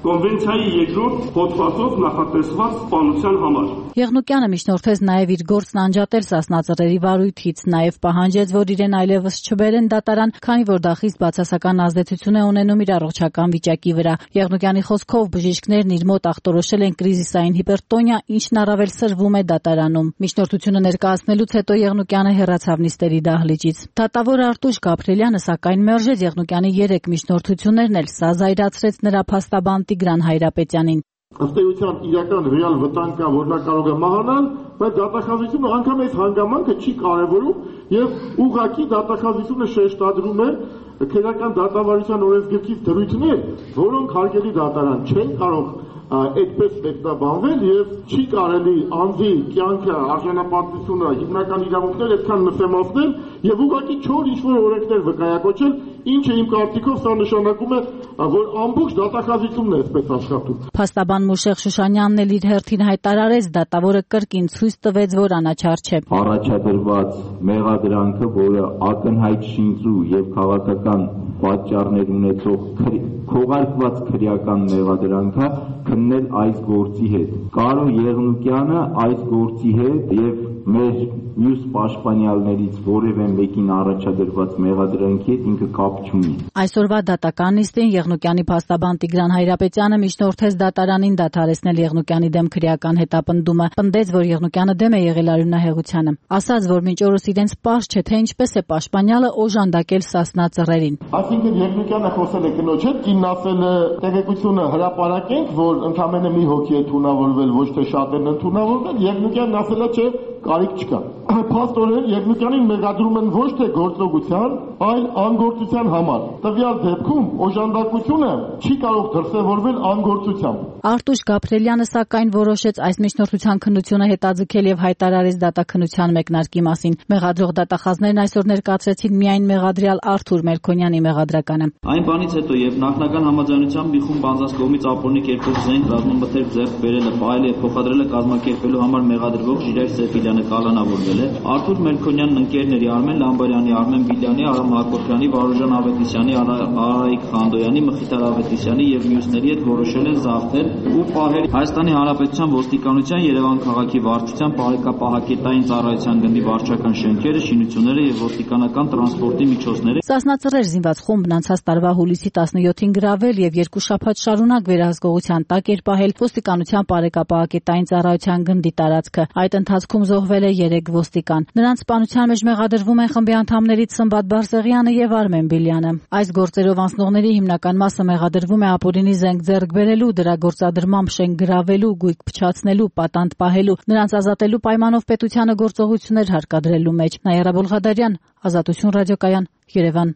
կոնվենցիայի երկրորդ հոդվածով նախատեսված սպանության համար։ Եղնուկյանը միջնորդեց նաև իր գործն անջատել Սասնա ծռերի վարույթից, նաև պահանջեց, որ իրեն այլևս չբերեն դատարան, քանի որ դա խիստ բացասական ազդեցություն է ունենում իր առողջական վիճակի վրա։ Եղնուկյանի խոսքով բժիշկներն իր մոտ ախտորոշել են կրիզիսային հիպերտոնիա, ինչն առավել սրվում է դատարանում։ Միջնորդությունը ներկայացնելուց հետո Եղնուկյանը հեռացավ նիստերի դահլիճից։ Դատավոր Արտուշ Գաբրելյանը սակայն մերժեց Եղնուկյանի երեք միջնորդություններն էլ, սա զայրացրեց նրա փաստաբան Տիգրան Հայրապետյանին։ Ըստ էության իրական ռեալ վտանգ կա, որ նա կարող է մահանալ, բայց դատախազությունը անգամ այս հանգամանքը չի կարևորում եւ ուղղակի դատախազությունը շեշտադրում է քրեական դատավարության օրենսգրքից դրույթներ, որոնք հարգելի դատարան չեն կարող այդպես մեկնաբանվել եւ չի կարելի անձի կյանքը, արժանապատվությունը, հիմնական իրավունքները այդքան նսեմացնել եւ ուղղակի չոր ինչ-որ օրենքներ վկայակոչել, ինչը իմ կարծիքով սա նշանակում է, որ ամբողջ դատախազությունն է այսպես աշխատում։ Փաստաբան Մուշեղ Շուշանյանն էլ իր հերթին հայտարարեց, դատավորը կրկին ցույց տվեց, որ անաչառ չէ։ Առաջադրված մեղադրանքը, որը ակնհայտ շինծու եւ քաղաքական պատճառներ ունեցող քողարկված քրեական մեղադրանք է, քննել այս գործի հետ։ Կարո Եղնուկյանը այս գործի հետ եւ մեր մյուս պաշտպանյալներից որևէ մեկին առաջադրված մեղադրանքի հետ ինքը կապ չունի։ Այսօրվա դատական նիստին Եղնուկյանի փաստաբան Տիգրան Հայրապետյանը միջնորդեց դատարանին դադարեցնել Եղնուկյանի դեմ քրեական հետապնդումը, պնդեց, որ Եղնուկյանը դեմ է եղել արյունահեղությանը, ասաց, որ մինչ օրս իրենց պարզ չէ, թե ինչպես է պաշտպանյալը օժանդակել Սասնա ծռերին։ Այսինքն Եղնուկյանը խոսել է կնոջ հետ, կինն ասել է տեղեկությունը հրապարակենք, որ ընդամենը մի հոգի է թունավորվել, ոչ թե շատերն են թունավորվել, Եղնուկյանն ասել է, չէ, կարիք չկա։ Փաստորեն Եղնուկյանին մեղադրում են ոչ թե գործողության, այլ անգործության համար։ Տվյալ դեպքում օժանդակությունը չի կարող դրսևորվել անգործությամբ։ Արտուշ Գաբրելյանը սակայն որոշեց այս միջնորդության քննությունը հետաձգել եւ հայտարարեց դատաքննության մեկնարկի մասին։ Մեղադրող դատախազներն այսօր ներկայացրեցին միայն մեղադրյալ Արթուր Մելքոնյանի մեղադրականը։ Այն բանից հետո, երբ նախնական համաձայնությամբ մի խումբ անձանց կողմից ապօրինի կերպով զենք ռազմամթերք ձեռք բերելը, պահել եւ փոխադրելը կազմակերպելու համար մեղադրվող Ժիրայր Սեֆիլյանը կալանավորվել է, Արթուր Մելքոնյանն ընկերների Արմեն Լամբարյանի, Արմեն Բիլյանի, Արամ Հակոբյանի, Վարուժան Ավետիսյանի, Արայիկ Խանդոյանի, Մխիթար Ավետիսյանի եւ մյուսների հետ որոշել են զավթել ու պահել Հայաստանի Հանրապետության ոստիկանության, Երևան քաղաքի վարչության, պահակետային ծառայության գնդի վարչական շենքերը, շինությունները եւ ոստիկանական տրանսպորտի միջոցները։ Սասնա ծռեր զինված խումբն անցած տարվա հուլիսի տասնյոթին գրավել եւ երկու շաբաթ շարունակ վերահսկողության տակ էր պահել ոստիկանության պահակետային ծառայության գնդի տարածքը։ Այդ ընթացքում զոհվել է երեք ոստիկան։ Նրանց սպանության մեջ մեղադրվում են խմբի անդամներից Սմբատ Բարսեղյանը եւ Արմեն Բիլյանը։ Այս գործերով անցնողների հիմնական մասը մեղադրվում է ապօրինի զենք ձեռք բերելու, դրա գործադրմամբ շենք գրավելու, գույք փչացնելու, պատանդ պահելու, նրանց ազատելու պայմանով պետությանը գործողություններ հարկադրելու մեջ։ Նաիրա Բոլղադարյան, Ազատություն ռադիոկայան, Երևան։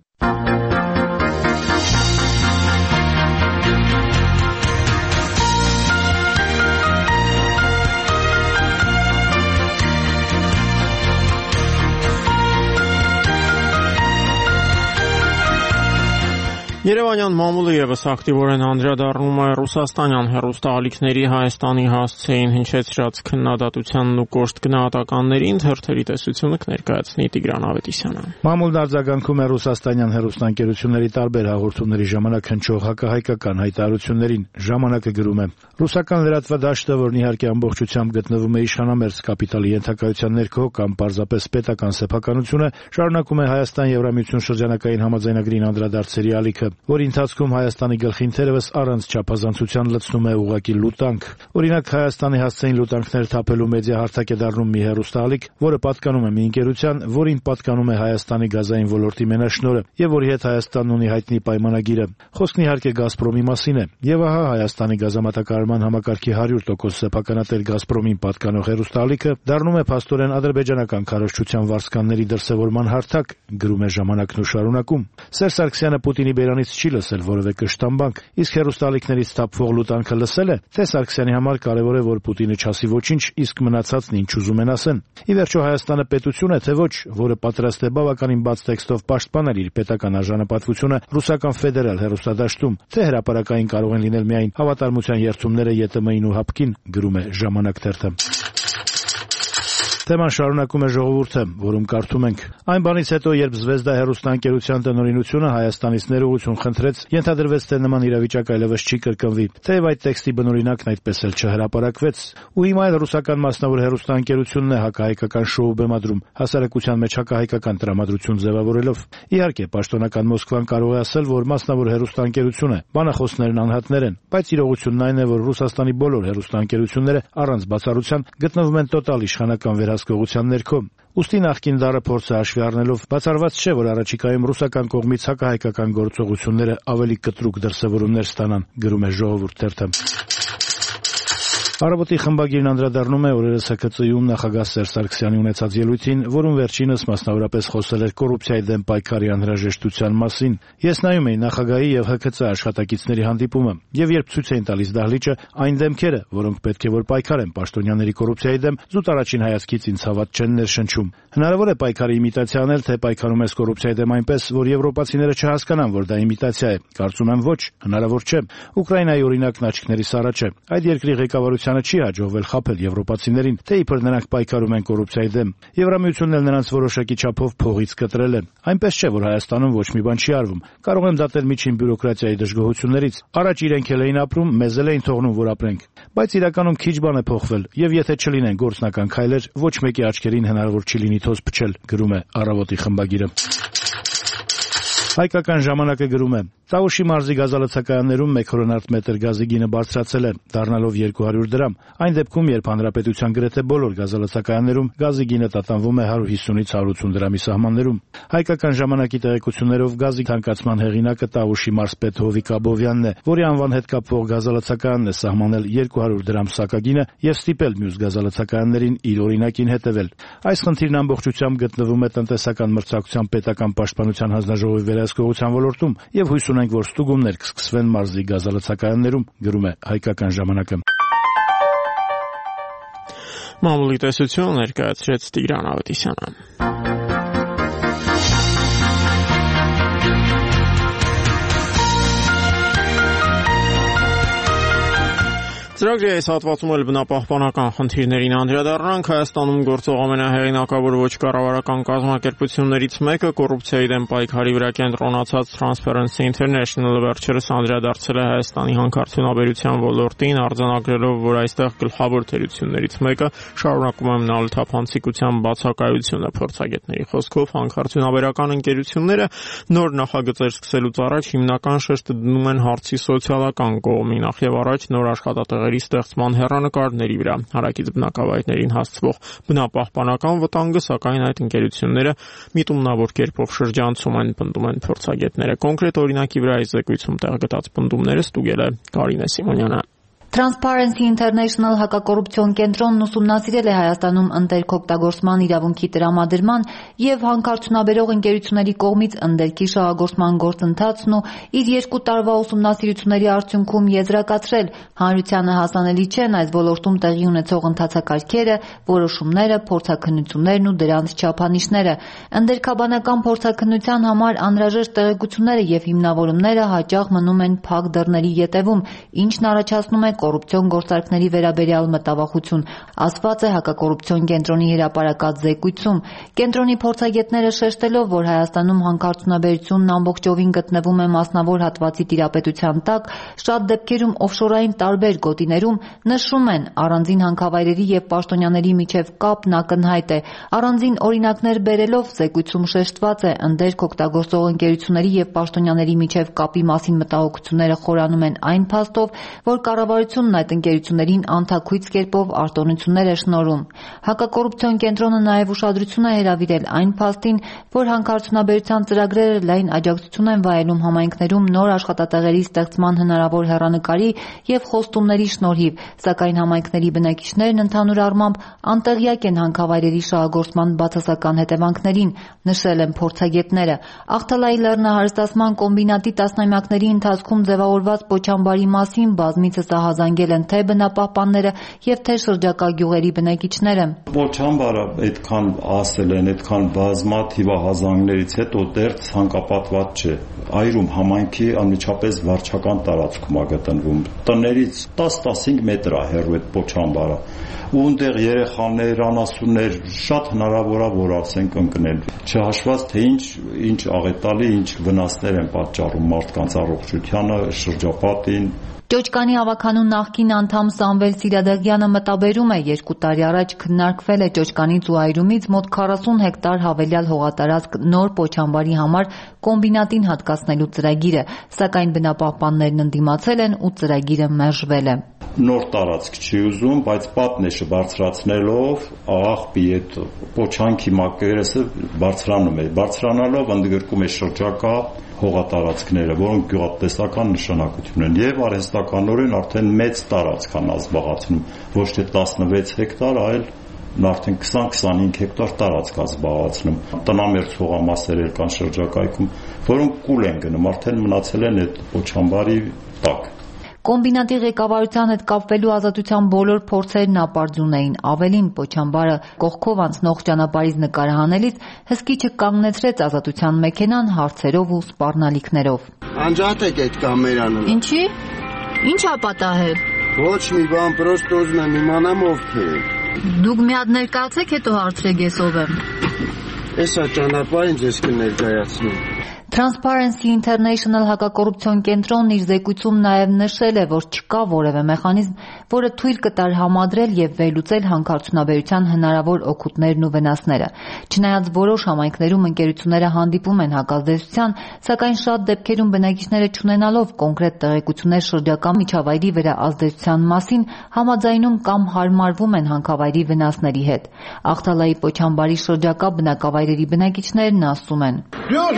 Երևանյան մամուլը եւս ակտիվորեն անդրադառնում է ռուսաստանյան հեռուստաալիքների Հայաստանի հասցեին հնչեցրած քննադատությանն ու կոշտ գնահատականներին, թերթերի տեսությունը կներկայացնի Տիգրան Ավետիսյանը։ Մամուլն արձագանքում է ռուսաստանյան հեռուստաընկերությունների տարբեր հաղորդումների ժամանակ հնչող հակահայկական հայտարարություններին։ Ժամանակը գրում է. ռուսական լրատվադաշտը, որն իհարկե ամբողջությամբ գտնվում է իշխանամերձ կապիտալի ենթակայության ներքո կամ պարզապես պետական սեփականությունը, շարունակում է Հայաստան-Եվրամիություն շրջանակային համաձայնագրին անդրադարձերի ալիքը, որի ընթացքում Հայաստանի գլխին թերևս առանց չափազանցության լցնում է ուղղակի լուտանք։ Օրինակ, Հայաստանի հասցեին լուտանքներ թափելու մեդիա հարթակ է դառնում մի հեռուստաալիք, որը պատկանում է մի ընկերության, որին պատկանում է Հայաստանի գազային ոլորտի մենաշնորհը եւ որի հետ Հայաստանն ունի հայտնի պայմանագիրը։ Խոսքն իհարկե Գազպրոմի մասին է։ Եվ ահա Հայաստանի գազամատակարարման համակարգի հարյուր տոկոս սեփականատեր Գազպրոմին պատկանող հեռուստաալիքը դառնում է փաստորեն ադրբեջանական քարոզչության վարձկանների դրսևորման հարթակ, գրում է Ժամանակն ու շարունակում։ Սերժ Սարգսյանը Պուտինի բերանից չի լսել որևէ կշտամբանք, իսկ հեռուստաալիքներից թափվող լուտանքը լսել է, թե Սարգսյանի համար կարևոր է, որ Պուտինը չասի ոչինչ, իսկ մնացածն ինչ ուզում են ասեն։ Ի վերջո Հայաստանը պետություն է, թե ոչ, որը պատրաստ է բավականին բաց տեքստով պաշտպանել իր պետական արժանապատվությունը ռուսական ֆեդերալ հեռուստադաշտում, թե հրապարակային կարող են լինել միայն հավատարմության երթումները ԵՏՄ-ին ու ՀԱՊԿ-ին, գրում է Ժամանակ թերթը։ Թեման շարունակում է ժողովուրդը, որում կարդում ենք. Այն բանից հետո, երբ Զվեզդա հեռուստաընկերության տնօրինությունը Հայաստանից ներողություն խնդրեց, ենթադրվեց, թե նման իրավիճակ այլևս չի կրկնվի, թեև այդ տեքստի բնօրինակն այդպես էլ չհրապարակվեց։ Ու հիմա էլ ռուսական մասնավոր հեռուստաընկերությունն է հակահայկական շոու բեմադրում, հասարակության մեջ հակահայկական տրամադրություն ձևավորելով։ Իհարկե, պաշտոնական Մոսկվան կարող է ասել, որ մասնավոր հեռուստաընկերություն է, բանախոսներն անհատներ են, բայց իրողությունն այն է, որ Ռուսաստանի բոլոր հեռուստաընկերությունները առանց բացառության գտնվում են տոտալ իշխանական վերահսկողության ներքո։ Ուստի նախկին դարը փորձը հաշվի առնելով բացառված չէ, որ առաջիկայում ռուսական կողմից հակահայկական գործողությունները ավելի կտրուկ դրսևորումներ ստանան, գրում է Ժողովուրդ թերթը։ Առավոտի խմբագիրն անդրադառնում է օրերս Հ Ք Ծ Յ-ում նախագահ Սերժ Սարգսյանի ունեցած ելույթին, որում վերջինս մասնավորապես խոսել էր կոռուպցիայի դեմ պայքարի անհրաժեշտության մասին։ Ես նայում էի նախագահի եւ Հ Ք Ծ աշխատակիցների հանդիպումը, եւ երբ ցույց էին տալիս դահլիճը, այն դեմքերը, որոնք պետք է որ պայքարեն պաշտոնյաների կոռուպցիայի դեմ, զուտ առաջին հայացքից ինձ հավատ չեն ներշնչում։ Հնարավոր է պայքարի իմիտացիա անել, թե պայքարում ես կոռուպցիայի դեմ այնպես, որ եվրոպացիները չհասկանան, որ դա իմիտացիա է։ Կարծում եմ ոչ, հնարավոր չէ։ Ուկրաինայի օրինակն աչքներիս առաջ է։ Այդ երկրի ղեկավարությանը չի հաջողվել խաբել եվրոպացիներին, թե իբր նրանք պայքարում են կոռուպցիայի դեմ։ Եվրամիությունն էլ նրանց որոշակի չափով փողից կտրել է։ Այնպես չէ, որ Հայաստանում ոչ մի բան չի արվում։ Կարող եմ դատել միջին բյուրոկրատիայի դժգոհություններից։ Առաջ իրենք էլ էին ապրում, մեզ էլ էին թողնում, որ ապրենք։ Բայց իրականում քիչ բան է փոխվել, եւ եթե չլինեն գործնական քայլեր, ոչ մեկի աչքերին հնարավոր չի լինի թոզ փչել, գրում է Առավոտի խմբագիրը։ Հայկական ժամանակը գրում է. Տավուշի մարզի գազալցակայաններում մեկ հորոնարդ մետր գազի գինը բարձրացել է, դառնալով երկու հարյուր դրամ։ Այն դեպքում, երբ հանրապետության գրեթե բոլոր գազալցակայաններում գազի գինը տատանվում է հարյուր հիսունից հարյուր ութ դրամի սահմաններում։ Հայկական ժամանակի տեղեկություններով գազի թանկացման հեղինակը Տավուշի մարզպետ Հովիկ Աբովյանն է, որի անվան հետ կապվող գազալցակայանն է սահմանել երկու հարյուր դրամ սակագինը եւ ստիպել մյուս գազալցակայաններին իր օրինակին հետևել։ Այս խնդիրն ամբողջությամբ գտնվում է տնտեսական մրցակցության պետական պաշտպանության հանձնաժողովի վերահսկողության ոլորտում եւ հույս ունենք, որ ստուգումներ կսկսվեն մարզի գազալցակայաններում, գրում է Հայկական ժամանակը։ Մամուլի տեսություն ներկայացրեց Տիգրան Ավետիսյանը։ Ծրագրի այս հատվածում էլ բնապահպանական խնդիրներին անդրադառնանք։ Հայաստանում գործող ամենահեղինակավոր ոչ կառավարական կազմակերպություններից մեկը կոռուպցիայի դեմ պայքարի վրա կենտրոնացած Transparency International-ը վերջերս անդրադարձել է Հայաստանի հանքարդյունաբերության ոլորտին, արձանագրելով, որ այստեղ գլխավոր թերություններից մեկը շարունակում է մնալ թափանցիկության բացակայությունը։ Փորձագետների խոսքով հանքարդյունաբերական ընկերությունները նոր նախագծեր սկսելուց առաջ հիմնական շեշտը դնում են հարցի սոցիալական կողմին, նախ եւ առաջ նոր աշխատատեղերի ստեղծման հեռանկարների վրա։ Հարակից բնակավայրերին հասցվող բնապահպանական վտանգը, սակայն այդ ընկերությունները միտումնավոր կերպով շրջանցում են, պնդում են փորձագետները։ Կոնկրետ օրինակի վրա այս զեկույցում տեղ գտած պնդումները ստուգել է Կարինե Սիմոնյանը։ Transparency International հակակոռուպցիոն կենտրոնն ուսումնասիրել է Հայաստանում ընդերքօգտագործման իրավունքի տրամադրման եւ հանքարդյունաբերող ընկերությունների կողմից ընդերքի շահագործման գործընթացն ու իր երկու տարվա ուսումնասիրությունների արդյունքում եզրակացրել, հանրությանը հասանելի չեն այս ոլորտում տեղի ունեցող ընթացակարգերը, որոշումները, փորձաքննություններն ու դրանց չափանիշները։ Ընդերքաբանական փորձաքննության համար անհրաժեշտ տեղեկությունները եւ հիմնավորումները հաճախ մնում են փակ դռների ետևում, ինչն առաջացնում է կոռուպցիոն գործարքների վերաբերյալ մտավախություն, ասված է հակակոռուպցիոն կենտրոնի հրապարակած զեկույցում։ Կենտրոնի փորձագետները շեշտելով, որ Հայաստանում հանքարդյունաբերությունն ամբողջովին գտնվում է մասնավոր հատվածի տիրապետության տակ, շատ դեպքերում օֆշորային տարբեր գոտիներում, նշում են, առանձին հանքավայրերի եւ պաշտոնյաների միջև կապն ակնհայտ է։ Առանձին օրինակներ բերելով զեկույցում շեշտված է, ընդերք օգտագործող ընկերությունների եւ պաշտոնյաների միջև կապի մասին մտահոգությունները խորանում են այն փաստով, որ կառավարությունն այդ ընկերություններին անթաքույց կերպով արտոնություններ է շնորհում։ Հակակոռուպցիոն կենտրոնը նաև ուշադրություն է հրավիրել այն փաստին, որ հանքարդյունաբերության ծրագրերը լայն աջակցություն են վայելում համայնքներում նոր աշխատատեղերի ստեղծման հնարավոր հեռանկարի եւ խոստումների շնորհիվ, սակայն համայնքների բնակիչներն ընդհանուր առմամբ անտեղյակ են հանքավայրերի շահագործման բացասական հետևանքներին, նշել են փորձագետները։ Ախթալայի լեռնահարստացման կոմբինատի տասնամյակների ընթացքում ձևավորված պոչամբարի մասին բազմիցս չհամաձայնվել են թե բնապահպանները եւ թե շրջակա գյուղերի բնակիչները։ Պոչամբարը այդքան ասել են, այդքան բազմաթիվ հազանգներից հետո դեռ ցանկապատված չէ։ Այրում համայնքի անմիջապես վարչական տարածքում է գտնվում։ Տներից տաս-տասնհինգ մետր է հեռու այդ Պոչամբարը։ Ու այնտեղ երեխաներ, անասուններ շատ հնարավոր է որ ասենք ընկնել։ Չհաշված թե ինչ ինչ աղետալի, ինչ վնասներ են պատճառում մարդկանց առողջությանը, շրջապատին։ Ճոճկանի հավաքանու նախկին անդամ Սամվել Սիրադեղյանը մտաբերում է, երկու տարի առաջ քննարկվել է Ճոճկանից ու այրումից մոտ քառասուն հեկտար հավելյալ հողատարածք նոր Պոչամբարի համար կոմբինատին հատկացնելու ծրագիրը, սակայն բնապահպաններն ընդդիմացել են ու ծրագիրը մերժվել է։ Նոր տարածք չի ուզում, բայց պատնեշը բարձրացնելով աղբի այդ Պոչանքի մակերեսը բարձրանում է, բարձրանալով ընդգրկում է շրջակա հողատարածքները, որոնք գյուղատնտեսական նշանակություն են եւ արհեստականորեն արդեն մեծ տարածք են ազբաղացնում, ոչ թե տասնվեց հեկտար, այլ արդեն քսան-քսանհինգ հեկտար տարածք է զբաղացնում։ Տնամերձ հողամասեր կան շրջակայքում, որոնք կուլ են գնում, արդեն մնացել են այդ Պոչամբարի տակ։ Կոմբինատի ղեկավարության հետ կապվելու ազատության բոլոր փորձերն ապարդյուն էին, ավելին Պոչամբարը կողքով անցնող ճանապարհից նկարահանելիս հսկիչը կանգնեցրեց ազատության մեքենան հարցերով ու սպառնալիքներով։ Անջատեք այդ կամերան։ Ինչի՞։ Ինչ ա պատահել։ Ոչ մի բան, պրոստը ուզում եմ իմանամ ովքեր են։ Դուք մի հատ ներկայացեք, հետո հարցրեք ես ով եմ։ Էսա ճանապարհին ձեզ կներկայացնեմ։ Transparency International հակակոռուպցիոն կենտրոնն իր զեկույցում նաև նշել է, որ չկա որևէ մեխանիզմ, որը թույլ կտար համադրել եւ վերլուծել հանքարդյունաբերության հնարավոր օգուտներն ու վնասները։ Չնայած որոշ համայնքներում ընկերությունները հանդիպում են հակազդեցության, սակայն շատ դեպքերում բնակիչները չունենալով կոնկրետ տեղեկություններ շրջակա միջավայրի վրա ազդեցության մասին, համաձայնում կամ հարմարվում են հանքավայրի վնասների հետ։ Աղթալայի Պոչամբարի շրջակա բնակավայրերի բնակիչներն ասում են.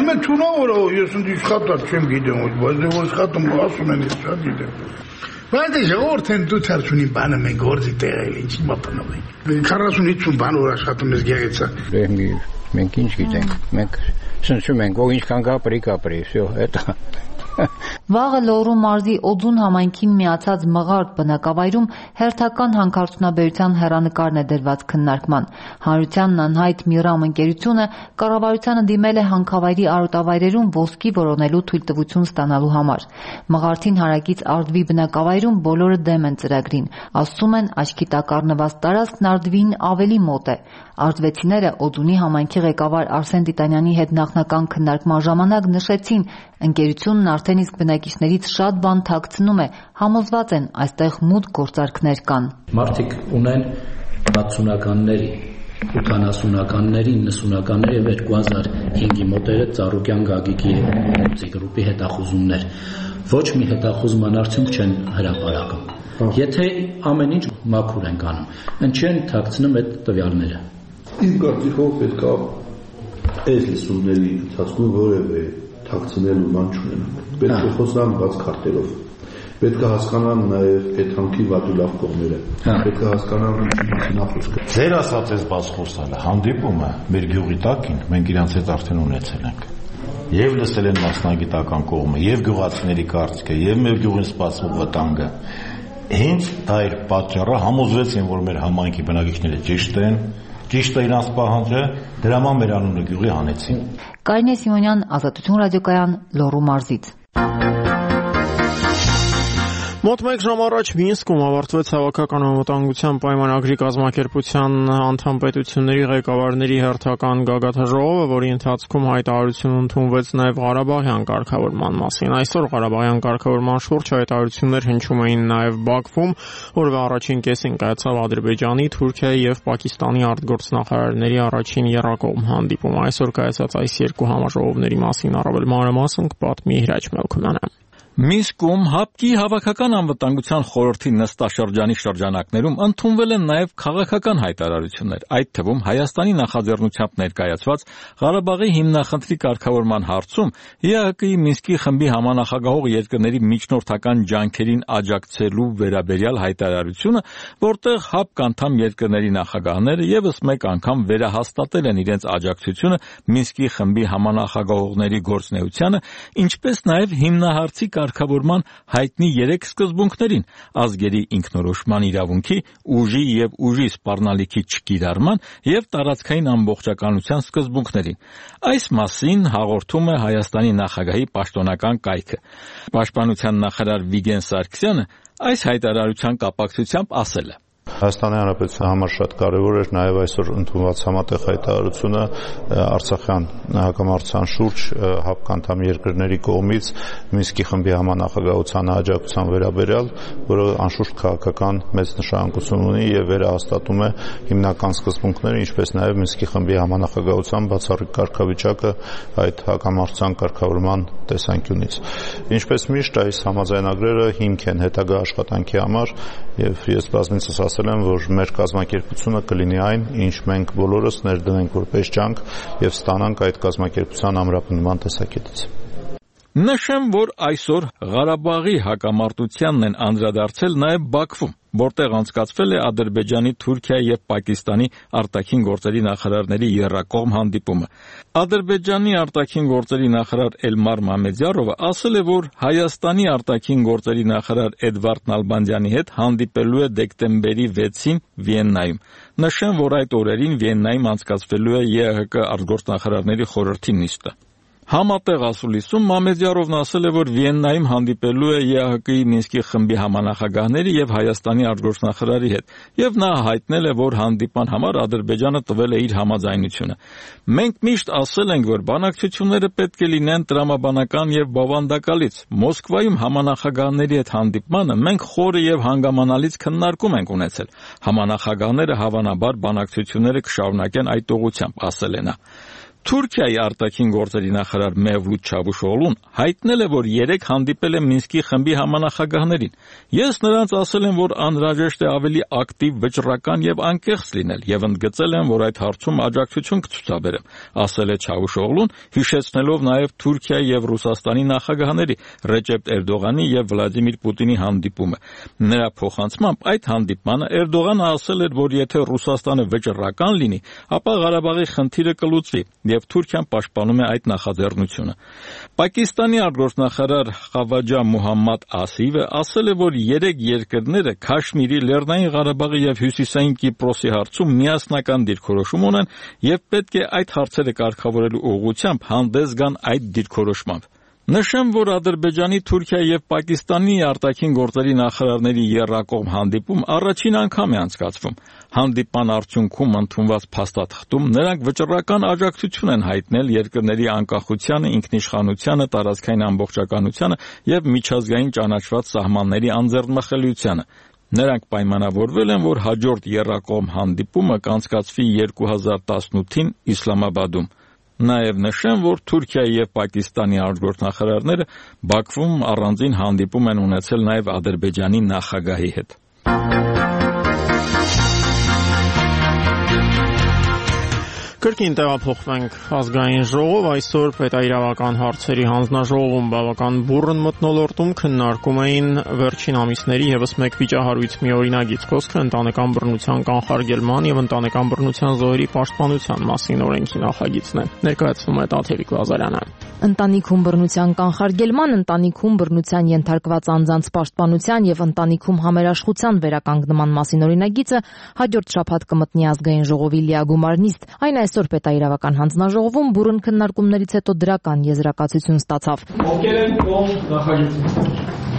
Ես ընդ իշխատած չեմ գիտեմ, բայց դե որ իշխատում ասում են, ես շատ գիտեմ։ Բայց դե ժողովուրդ են դու թարցունի բանը մենք գործի տեղել, ինչ մապանում ենք։ քառասուն-հինգ բան որ աշխատում ես գեղեցա։ Մենք ինչ գիտենք, մենք սնչում ենք, ով ինչքան կապրի, կապրի, всё, это Վաղը Լոռու մարզի Օձուն համայնքին միացած Մղարդ բնակավայրում հերթական հանքարդյունաբերության հեռանկարն է դրված քննարկման։ Հանրությանն անհայտ Միրամ ընկերությունը կառավարությանը դիմել է հանքավայրի արոտավայրերում ոսկի որոնելու թույլտվություն ստանալու համար։ Մղարդին հարակից Արդվի բնակավայրում բոլորը դեմ են ծրագրին։ Ասում են աչքի տակ առնված տարածքն Արդվին ավելի մոտ է։ Արդվեցիները Օձունի համայնքի ղեկավար Արսեն Տիտանյանի հետ նախնական քննարկման ժամանակ նշեցին, ընկերությունն արդեն իսկ բնակիչներից շատ բան թաքցնում է, համոզված են այստեղ մուտք գործարքներ կան։ Մարդիկ ունեն վաթսունականների, ութանասունականների, իննսունականների եւ երկու հազար հինգի մոտերը Ծառուկյան Գագիկի ցիկրուպի հետախուզումներ։ Ոչ մի հետախուզման արդյունք չեն հրապարակում։ Եթե ամեն ինչ մաքուր են կանում, ինչ են թաքցնում այդ տվյալները։ Իմ կարծիքով պետք է այս լսումների ընթացքում որևէ թաքցնելու բան չունենան։ Պետք է խոսան բաց քարտերով։ Պետք է հասկանան նաև այդ հանքի վատ ու լավ կողմերը։ Պետք է հասկանան ինչի նախոսքը։ Ձեր ասած այս բաց խոսալը հանդիպումը մեր գյուղի տակին մենք իրանց հետ արդեն ունեցել ենք։ Եվ լսել են մասնագիտական կողմը, եւ գյուղացիների կարծիքը, եւ մեր գյուղին սպասող վտանգը։ Հենց դա էր պատճառը, համոզվեցին, որ մեր համայնքի բնակիչները ճիշտ են, ճիշտ է իրանց պահանջը, դրա համար մեր անունը գյուղի հանեցին։ Կարինե Սիմոնյան, Ազատություն ռադիոկայան, Լոռու մարզից։ Մոտ մեկ ժամ առաջ Մինսկում ավարտվեց Հավաքական անվտանգության պայմանագրի կազմակերպության անդամ պետությունների ղեկավարների հերթական գագաթնաժողովը, որի ընթացքում հայտարարություն ընդունվեց նաև Ղարաբաղյան կարգավորման մասին։ Այսօր Ղարաբաղյան կարգավորման շուրջ հայտարարություններ հնչում էին նաև Բաքվում, որը առաջին կեսին կայացավ Ադրբեջանի, Թուրքիայի եւ Պակիստանի արտգործնախարարների առաջին եռակողմ հանդիպում։ Այսօր կայացած այս երկու համաժողովների մասին առավել մանրամասն կպատմի Հրաչ Մելքումյանը։ Մինսկում ՀԱՊԿ-ի Հավաքական անվտանգության խորհրդի նստաշրջանի շրջանակներում ընդունվել են նաև քաղաքական հայտարարություններ, այդ թվում Հայաստանի նախաձեռնությամբ ներկայացված Ղարաբաղի հիմնախնդրի կարգավորման հարցում ԵԱՀԿ-ի Մինսկի խմբի համանախագահող երկրների միջնորդական ջանքերին աջակցելու վերաբերյալ հայտարարությունը, որտեղ ՀԱՊԿ անդամ երկրների նախագահները ևս մեկ անգամ վերահաստատել են իրենց աջակցությունը Մինսկի խմբի համանախագահողների գործունեությանը, ինչպես նաև հիմնահարցի կարգավորման հայտնի երեք սկզբունքներին՝ ազգերի ինքնորոշման իրավունքի, ուժի եւ ուժի սպառնալիքի չկիրառման եւ տարածքային ամբողջականության սկզբունքներին։ Այս մասին հաղորդում է Հայաստանի նախագահի պաշտոնական կայքը։ Պաշտպանության նախարար Վիգեն Սարգսյանը այս հայտարարության կապակցությամբ ասել է. Հայաստանի Հանրապետության համար շատ կարևոր էր նաև այսօր ընդունված համատեղ հայտարարությունը Արցախյան հակամարտության շուրջ հապկանդամ երկրների կողմից Մինսկի խմբի համանախագահության աջակցության վերաբերյալ, որը անշուշտ քաղաքական մեծ նշանակություն ունի եւ վերահաստատում է հիմնական սկզբունքները, ինչպես նաև Մինսկի խմբի համանախագահության բացառիկ կարգավիճակը այդ հակամարտության կարգավորման տեսանկյունից։ Ինչպես միշտ այս համաձայնագրերը հիմք են հետագա աշխատանքի համար եւ ես բազմիցս ասել եմ, որ մեր կազմակերպությունը կլինի այն, ինչ մենք բոլորս ներդնենք որպես ջանք եւ ստանանք այդ կազմակերպության ամրապնդման տեսակետից։ Նշեմ, որ այսօր Ղարաբաղի հակամարտությանն են անդրադարձել նաև Բաքվում, որտեղ անցկացվել է Ադրբեջանի, Թուրքիայի եւ Պակիստանի արտաքին գործերի նախարարների եռակողմ հանդիպումը։ Ադրբեջանի արտաքին գործերի նախարար Էլմար Մամեդյարովը ասել է, որ Հայաստանի արտաքին գործերի նախարար Էդվարդ Նալբանդյանի հետ հանդիպելու է դեկտեմբերի վեցին Վիեննայում։ Նշեմ, որ այդ օրերին Վիեննայում անցկացվելու է ԵԱՀԿ արտգործնախարարների խորհրդի նիստը։ Համատեղ ասուլիսում Մամեդյարովն ասել է, որ Վիեննայում հանդիպելու է ԵԱՀԿ-ի Մինսկի խմբի համանախագահների եւ Հայաստանի արտգործնախարարի հետ, եւ նա հայտնել է, որ հանդիպան համար Ադրբեջանը տվել է իր համաձայնությունը։ Մենք միշտ ասել ենք, որ բանակցությունները պետք է լինեն տրամաբանական եւ բովանդակալից։ Մոսկվայում համանախագահների հետ հանդիպմանը մենք խորը եւ հանգամանալից քննարկում ենք ունեցել։ Համանախագահները հավանաբար բանակցությունները կշարունակեն այդ ուղղությամբ, ասել է նա։ Թուրքիայի արտաքին գործերի նախարար Մևլութ Չավուշօղլուն հայտնել է, որ երեք հանդիպել է Մինսկի խմբի համանախագահներին։ Ես նրանց ասել եմ, որ անհրաժեշտ է ավելի ակտիվ, վճռական եւ անկեղծ լինել եւ ընդգծել եմ, որ այդ հարցում աջակցություն կցուցաբերեմ, ասել է Չավուշօղլուն, հիշեցնելով նաեւ Թուրքիայի եւ Ռուսաստանի նախագահների Ռեջեփ Էրդողանի եւ Վլադիմիր Պուտինի հանդիպումը։ Նրա փոխանցմամբ այդ հանդիպմանը Էրդողանը ասել էր, որ եթե Ռուսաստանը վճռական լինի, ապա Ղարաբաղի խնդիրը կլուծվի եւ Թուրքիան պաշտպանում է այդ նախաձեռնությունը։ Պակիստանի արտգործնախարար Խավաջա Մուհամմադ Ասիվը ասել է, որ երեք երկրները Քաշմիրի, Լեռնային Ղարաբաղի եւ Հյուսիսային Կիպրոսի հարցում միասնական դիրքորոշում ունեն եւ պետք է այդ հարցերը կարգավորելու ուղղությամբ հանդես գան այդ դիրքորոշմամբ։ Նշեմ, որ Ադրբեջանի, Թուրքիայի եւ Պակիստանի արտաքին գործերի նախարարների եռակողմ հանդիպում առաջին անգամ է անցկացվում։ Հանդիպման արդյունքում ընդունված փաստաթղթում նրանք վճռական աջակցություն են հայտնել երկրների անկախությանը, ինքնիշխանությանը, տարածքային ամբողջականությանը եւ միջազգային ճանաչված սահմանների անձեռնմխելիությանը։ Նրանք պայմանավորվել են, որ հաջորդ եռակողմ հանդիպումը կանցկացվի երկու հազար տասնութին Իսլամաբադում։ Նաև նշեմ, որ Թուրքիայի եւ Պակիստանի արտգործնախարարները Բաքվում առանձին հանդիպում են ունեցել նաև Ադրբեջանի նախագահի հետ։ Կրկին տեղափոխվենք ազգային ժողով, այսօր պետաիրավական հարցերի հանձնաժողովում բավական բուռն մթնոլորտում քննարկում էին վերջին ամիսների եւս մեկ վիճահարույց մի օրինագիծ, խոսքը ընտանեկան բռնության կանխարգելման եւ ընտանեկան բռնության զոհերի պաշտպանության մասին օրենքի նախագիծն է։ Ներկայացնում է Տաթևիկ Ղազարյանը։ Ընտանիքում բռնության կանխարգելման, ընտանիքում բռնության ենթարկված անձանց պաշտպանության եւ ընտանիքում համերաշխության վերականգնման մասին օրինագիծը հաջորդ շաբաթ կմտնի ազգային ժողովի լիագումար նիստ։ Այն այսօր պետաիրավական հանձնաժողովում բուռն քննարկումներից հետո դրական եզրակացություն ստացավ։ Ովքեր են կողմ նախագծին։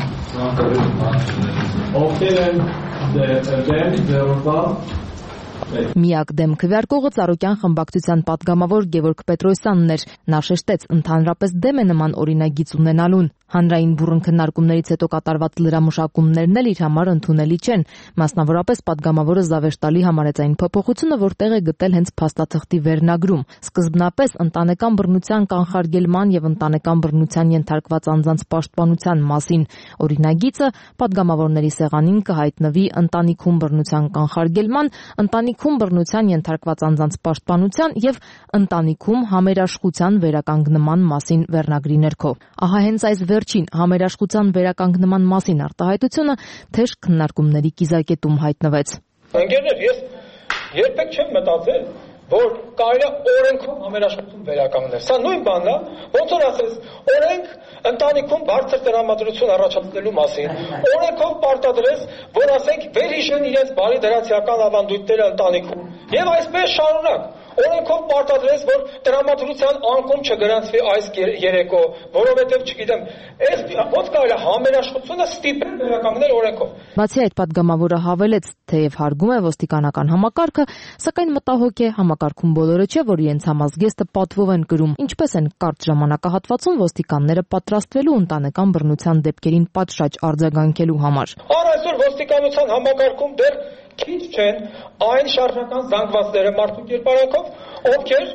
Ովքեր են դեմ ձեռնպատ։ Միակ դեմ քվեարկողը Ծառուկյան խմբակցության պատգամավոր Գևորգ Պետրոսյանն էր։ Նա շեշտեց, ընդհանրապես դեմ է նման օրինագիծ ունենալուն։ Հանրային բուռն քննարկումներից հետո կատարված լրամշակումներն էլ իր համար ընդունելի չեն, մասնավորապես պատգամավորը զավեշտալի համարեց այն փոփոխությունը, որ տեղ է գտել հենց փաստաթղթի վերնագրում։ Սկզբնապես ընտանեկան բռնության կանխարգելման եւ ընտանեկան բռնության ենթարկված անձանց պաշտպանության մասին օրինագիծը պատգամավորների սեղանին կհայտնվի ընտանիքում բռնության կանխարգելման, ընտանիքում բռնության ենթարկված անձանց պաշտպանության եւ ընտանիքում համերաշխության վերականգնման մասին վերնագրի ներքո։ Ահա հենց այս վերջին համերաշխության վերականգնման մասին արտահայտությունը թեժ քննարկումների կիզակետում հայտնվեց։ Ընկերներ, ես երբեք չեմ մտածել, որ կարելի է օրենքով համերաշխություն վերականգնել։ Սա նույն բանն է, ոնց որ ասես, օրենք ընտանիքում բարձր տրամադրություն առաջացնելու մասին, օրենքով պարտադրես, որ ասենք վերհիշեն իրենց բարի դրացիական ավանդույթները ընտանիքում, եւ այսպես շարունակ։ Օրենքով պարտադրես, որ տրամադրության անկում չգրանցվի այս երեկո, որովհետև չգիտեմ, այս ոնց կարելի է համերաշխությունը ստիպել վերականգնել օրենքով։ Բացի այդ, падգամավորը հավելեց, թեև հարգում է ոստիկանական համակարգը, սակայն մտահոգ է համակարգում բոլորը չէ, որ իրենց համազգեստը պատվով են կրում, ինչպես են կարճ ժամանակահատվածում ոստիկանները պատրաստվելու ընտանեկան բռնության դեպքերին պատշաճ արձագանքելու համար։ Առ այսօր ոստիկանության համակարգում դեռ քիչ չեն այն շարժական զանգվածները մարդու կերպարանքով, ովքեր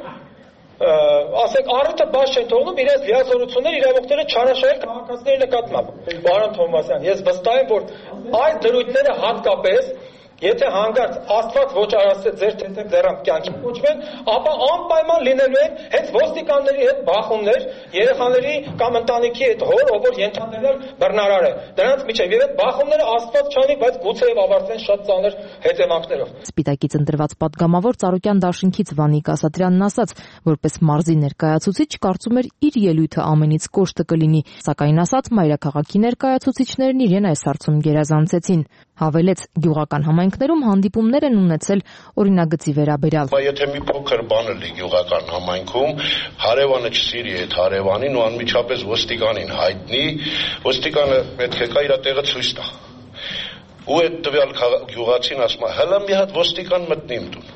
ասենք առիթը բաց չեն թողնում իրենց լիազորությունները իրավունքները չարաշահել քաղաքացիների նկատմամբ։ Պարոն Թովմասյան, ես վստահ եմ, որ այս դրույթները հատկապես եթե հանգարց Աստված ոչ արասե ձեր թեթև դեռամ կյանքի կոչվեն, ապա անպայման լինելու են հենց ոստիկանների հետ բախումներ, երեխաների կամ ընտանիքի հետ հոր, ով որ ենթադրել բռնարար է։ Դրանց միջև եւ այդ բախումները Աստված չանի, բայց գուցեև ավարտվեն շատ ծանր հետևանքներով։ Սպիտակից ընտրված падգամավոր Ծառուկյան դաշինքից Վանիկ Ասատրյանն ասաց, որպես մարզի ներկայացուցիչ կարծում էր իր ելույթը ամենից կոշտը կլինի, սակայն ասաց մայրաքաղաքի ներկայացուցիչներն իրեն այս հարցում գերազանցեցին։ Հավելեց, գյուղական համայնքներում հանդիպումներ են ունեցել օրինագծի վերաբերյալ։ Եթե մի փոքր բան լի գյուղական համայնքում, հարևանը չսիրի այդ հարևանին ու անմիջապես ոստիկանին հայտնի, ոստիկանը պետք է կա իր տեղը ցույց տա։ Ու այդ տվյալ գյուղացին ասում է, հələ մի հատ ոստիկան մտնի իմ տուն։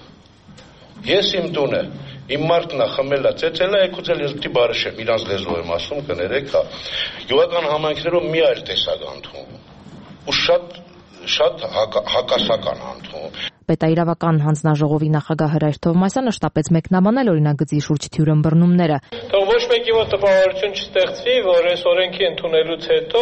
Ես իմ տունը, իմ մարդն է խմելա, ծեծելա, եկուց էլ ես պիտի բարշեմ, իրանց լեզվով եմ ասում, կներեք, հա։ Գյուղական համայնքներում մի այլ տեսակ անդում։ Ու շատ շատ հակասական անդում։ Պետաիրավական հանձնաժողովի նախագահ Հրայր Թովմասյանը շտապեց մեկնաբանել օրինագծի շուրջ թյուր ըմբռնումները։ Թող ոչ մեկի մոտ տպավորություն չստեղծվի, որ այս օրենքի ընդունելուց հետո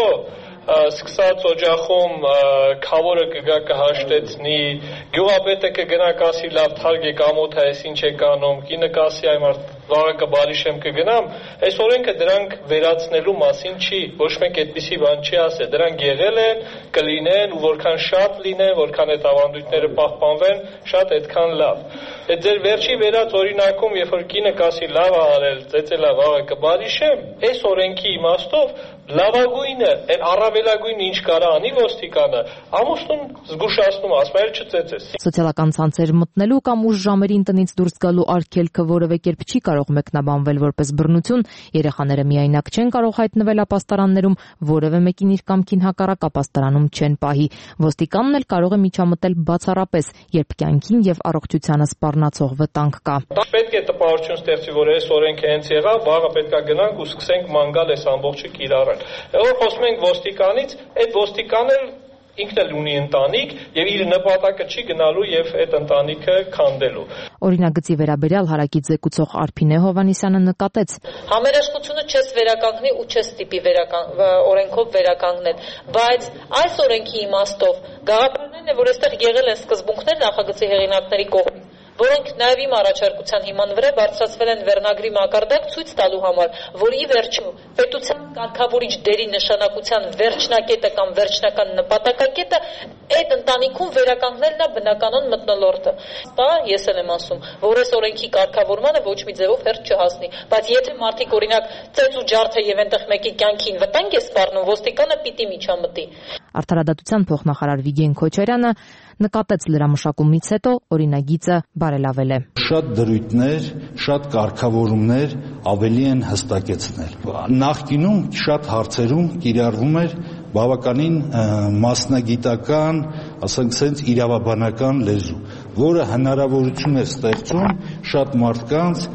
սկսած օջախում քավորը կգա կհաշտեցնի, գյուղապետը կգնա կասի լավ թարգ եք ամոթ այս ինչ եք անում, կինը կասի այ մարդ վաղը կբարիշեմ կգնամ, այս օրենքը դրանք վերացնելու մասին չի, ոչ մեկ այդպիսի բան չի ասել, դրանք եղել են, կլինեն ու որքան շատ լինեն, որքան այդ ավանդույթները պահպանվեն, շատ այդքան լավ։ Այդ ձեր վերջի վերած օրինակում, երբ որ կինը կասի լավ արել, ծեծելա վաղը կբարիշեմ, այս օրենքի իմաստով լավագույնը, այն առավելագույնը ինչ կարա անի ոստիկանը, ամուսնուն զգուշացնում, ասում է չծեծես։ Սոցիալական ցանցեր մտնելու կամ ուշ ժամերին տնից դուրս գալու արգելքը որևէ կերպ չի կարող մեկնաբանվել որպես բռնություն, երեխաները միայնակ չեն կարող հայտնվել ապաստարաններում, որևէ մեկին իր կամքին հակառակ ապաստարանում չեն պահի։ Ոստիկանն էլ կարող է միջամտել բացառապես, երբ կյանքին եւ առողջությանը սպառնացող վտանգ կա։ Պետք է տպավորություն ստեղծի, որ այս օրենքը հենց եղավ, վաղը պետք է գնանք ու սկսենք մանգալ այս ամբողջը կիրառել։ Որ խոսում ենք ոստիկանից, այդ ոստիկանը ինքն էլ ունի ընտանիք եւ իր նպատակը չի գնալու եւ այդ ընտանիքը քանդելու։ Օրինագծի վերաբերյալ հարակից զեկուցող Արփինե Հովանիսյանը նկատեց. Համերաշխությունը չես վերականգնի ու չես տիպի օրենքով վերականգնել, բայց այս օրենքի իմաստով գաղափարներն է, որ այստեղ եղել են սկզբունքներ նախագծի հեղինակների կողմից, որոնք նաև իմ առաջարկության հիման վրա բարձրացվել են վերնագրի մակարդակ ցույց տալու համար, որ ի վերջո պետության կարգավորիչ դերի նշանակության վերջնակետը կամ վերջնական նպատակակետը այդ ընտանիքում վերականգնելն է բնականon մթնոլորտը։ Դա ես էլ եմ ասում, որ այս օրենքի կարգավորմանը ոչ մի ձևով հերթ չհասնի, բայց եթե մարդիկ օրինակ ծեծ ու ջարդը եւ այնտեղ մեկի կյանքին վտանգ է սպառնում, ոստիկանը պիտի միջամտի։ Արդարադատության փոխնախարար Վիգեն Քոչարյանը նկատեց լրամշակումից հետո օրինագիծը բարելավել է։ Շատ դրույթներ, շատ կարգավորումներ ավելի են հստակեցնել։ Նախկինում շատ հարցերում կիրառվում էր բավականին մասնագիտական, ասենք սենց իրավաբանական լեզու, որը հնարավորություն է ստեղծում շատ մարդկանց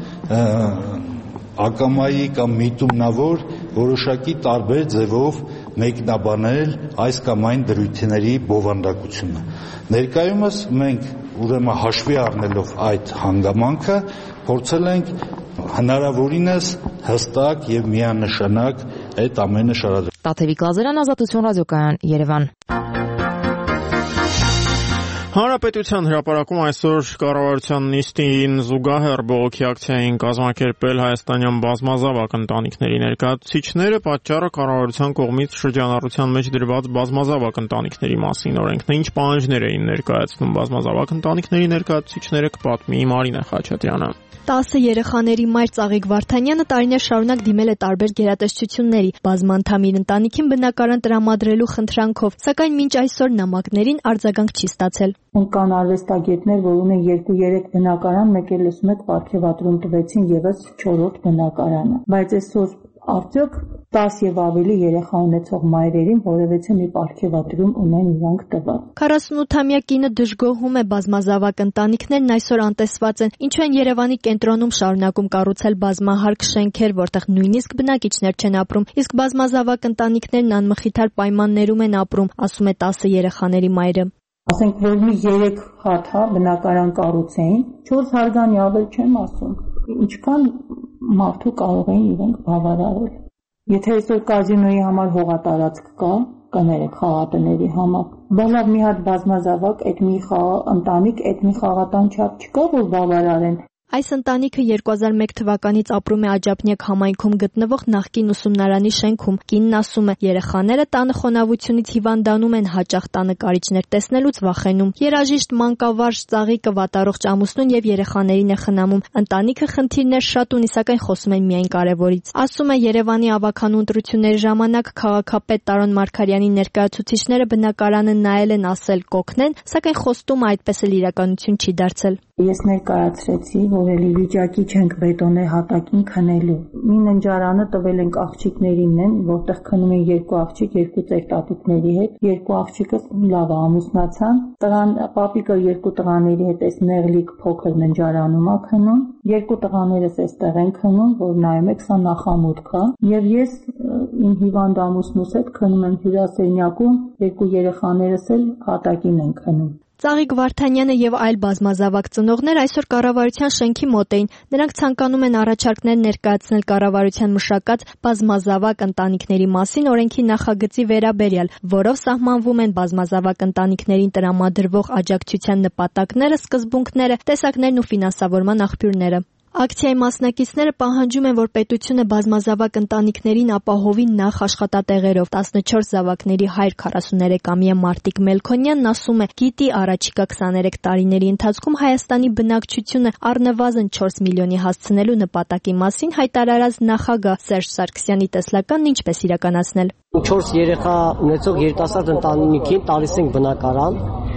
ակամայի կամ միտումնավոր որոշակի տարբեր ձևով մեկնաբանել այս կամ այն դրույթների բովանդակությունը։ Ներկայումս մենք ուրեմն հաշվի առնելով այդ հանգամանքը փորձել ենք հնարավորինս հստակ եւ միանշանակ այդ ամենը շարադրել։ Տաթևիկ Լազարյան, Ազատություն ռադիոկայան, Երևան։ Հանրապետության հրապարակում այսօր կառավարության նիստին զուգահեռ բողոքի ակցիա էին կազմակերպել հայաստանյան բազմազավակ ընտանիքների ներկայացուցիչները, պատճառը կառավարության կողմից շրջանառության մեջ դրված բազմազավակ ընտանիքների մասին օրենքն է, ինչ պահանջներ էին ներկայացնում բազմազավակ ընտանիքների ներկայացուցիչները, կպատմի Մարինե Խաչատրյանը։ տասը երեխաների մայր Ծաղիկ Վարդանյանը տարիներ շարունակ դիմել է տարբեր գերատեսչությունների բազմանդամ իր ընտանիքին բնակարան տրամադրելու խնդրանքով, սակայն մինչ այսօր նամակներին արձագանք չի ստացել։ Կան արվեստագետներ, որ ունեն երկու-երեք բնակարան, մեկ էլ լսում եք պարգևատրում տվեցին եւս չորրորդ բնակարանը, բայց այսօր արդյոք տաս եւ ավելի երեխա ունեցող մայրերին որևէ մի պարգևատրում ունեն իրանք տված։ քառասունութամյա կինը դժգոհում է բազմազավակ ընտանիքներն այսօր անտեսված են, ինչու են Երևանի կենտրոնում շարունակում կառուցել բազմահարկ շենքեր, որտեղ նույնիսկ բնակիչներ չեն ապրում, իսկ բազմազավակ ընտանիքներն անմխիթար պայմաններում են ապրում, ասում է տասը երեխաների մայրը։ Ասենք որ մի երեք հատ հա բնակարան կառուցեին, չորս հարգանի ավել չեմ ասում, ինչքան մարդու կարող էին իրենք բավարարել։ Եթե այսօր կազինոյի համար հողատարածք կա, կներեք խաղատների համար, բայց լավ մի հատ բազմազավակ այդ մի ընտանիք այդ մի խաղատան չափ չկա, որ բավարարեն։ Այս ընտանիքը երկու հազար մեկ թվականից ապրում է Աջափնյակ համայնքում գտնվող նախկին ուսումնարանի շենքում։ Կինն ասում է, երեխաները տանը խոնավությունից հիվանդանում են, հաճախ տանը կարիճներ տեսնելուց վախենում։ Երաժիշտ մանկավարժ Ծաղիկը վատառողջ ամուսնուն եւ երեխաներին է խնամում։ Ընտանիքը խնդիրներ շատ ունի, սակայն խոսում են միայն կարևորից։ Ասում է, Երևանի ավականու ընտրությունների ժամանակ քաղաքապետ Տարոն Մարգարյանի ներկայացուցիչները բնակարանը նայել են, ասել կօգնեն, սակայն խոստումը այդպես էլ իրականություն չի դարձել։ Ես ներկայացրեցի, որ էլի վիճակի չենք բետոնե հատակին քնելու։ Մի ննջարանը տվել ենք աղջիկներին են, որտեղ քնում են երկու աղջիկ, երկու ծերտատիկների հետ։ Երկու աղջիկը լավ ամուսնացան։ Տղան պապիկը երկու տղաների հետ էս նեղլիկ փոքր ննջարանում է քնում։ Երկու տղաներս էստեղ են քնում, որ նայում եք, սա նախամուտք է։ Եվ ես իմ հիվանդ ամուսնուս հետ քնում եմ հյուրասենյակում, երկու երեխաներս էլ հատակին են քնում։ Ծաղիկ Վարդանյանը եւ այլ բազմազավակ ծնողներ այսօր կառավարության շենքի մոտ էին։ Նրանք ցանկանում են առաջարկներ ներկայացնել կառավարության մշակած բազմազավակ ընտանիքների մասին օրենքի նախագծի վերաբերյալ, որով սահմանվում են բազմազավակ ընտանիքներին տրամադրվող աջակցության նպատակները, սկզբունքները, տեսակներն ու ֆինանսավորման աղբյուրները։ Ակցիայի մասնակիցները պահանջում են, որ պետությունը բազմազավակ ընտանիքներին ապահովի նախ աշխատատեղերով։ տասնչորս զավակների հայր քառասուներեքամյա Մարտիկ Մելքոնյանն ասում է, գիտի առաջիկա քսաներեք տարիների ընթացքում Հայաստանի բնակչությունը առնվազն չորս միլիոնի հասցնելու նպատակի մասին հայտարարած նախագահ Սերժ Սարգսյանի տեսլականն ինչպես իրականացնել։ չորս երեխա ունեցող երիտասարդ ընտանիքին տալիս ենք բնակարան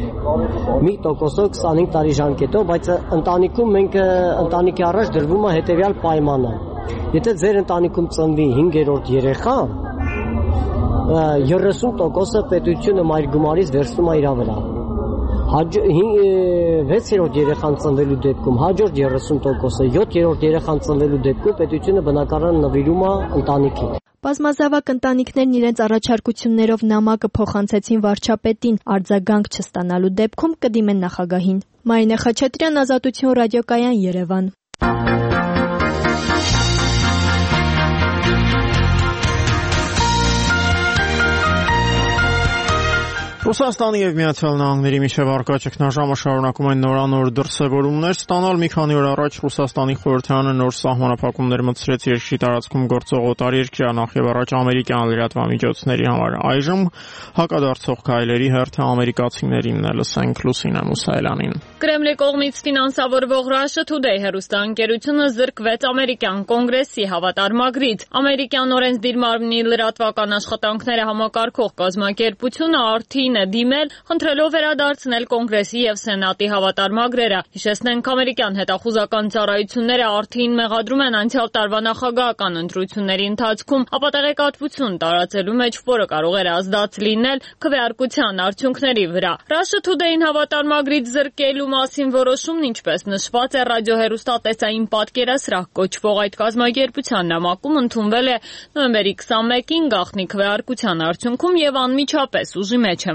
մի տոկոսով քսանհինգ տարի ժամկետով, բայց ընտանիքում մենք ընտանիքի առաջ դրվում է հետևյալ պայմանը։ Եթե ձեր ընտանիքում ծնվի հինգերորդ երեխա, երեսուն տոկոսը պետությունը մայր գումարից վերցնում է իր վրա։ վեցերորդ երեխան ծնվելու դեպքում հաջորդ երեսուն տոկոսը, յոթերորդ երեխան ծնվելու դեպքում պետությունը բնակարան նվիրում է ընտանիքին։ Բազմազավակ ընտանիքներն իրենց առաջարկություններով նամակը փոխանցեցին վարչապետին, արձագանք չստանալու դեպքում կդիմեն նախագահին։ Մարինե Խաչատրյան, Ազատություն ռադիոկայան, Երևան։ Ռուսաստանի եւ Միացյալ Նահանգների միջև առկա ճգնաժամը շարունակում են նորանոր դրսևորումներ ստանալ։ Մի քանի օր առաջ Ռուսաստանի խորհրդարանը նոր սահմանափակումներ մտցրեց երկրի տարածքում գործող օտարերկրյա, նախ եւ առաջ ամերիկյան լրատվամիջոցների համար։ Այժմ հակադարձող քայլերի հերթը ամերիկացիներինն է, լսենք Լուսինե Մուսայելյանին։ Կրեմլի կողմից ֆինանսավորվող Russia Today հեռուստաընկերությունը զրկվեց ամերիկյան կոնգրեսի հավատարմագրից։ Ամերիկյան օրենսդիր մարմնի լրատվական աշխատանքները համակարգող կազմակերպությունը արդին է դիմել, խնդրելով վերադարձնել կոնգրեսի եւ սենատի հավատարմագրերը։ Հիշեցնենք, ամերիկյան հետախուզական ծառայությունները արդին մեղադրում են անցյալ տարվա նախագահական ընտրությունների ընթացքում ապատեղեկատվություն տարածելու մեջ, որը կարող էր ազդած լինել քվեարկության արդյունքների վրա։ Russia Today-ին հավատարմագրից զրկելու մասին որոշումն, ինչպես նշված է ռադիոհեռուստատեսային պատկերասրահ կոչվող այդ կազմակերպության նամակում, ընդունվել է նոյեմբերի քսանմեկին գաղտնի քվեարկության արդյունքում եւ անմիջապես ուժի մեջ է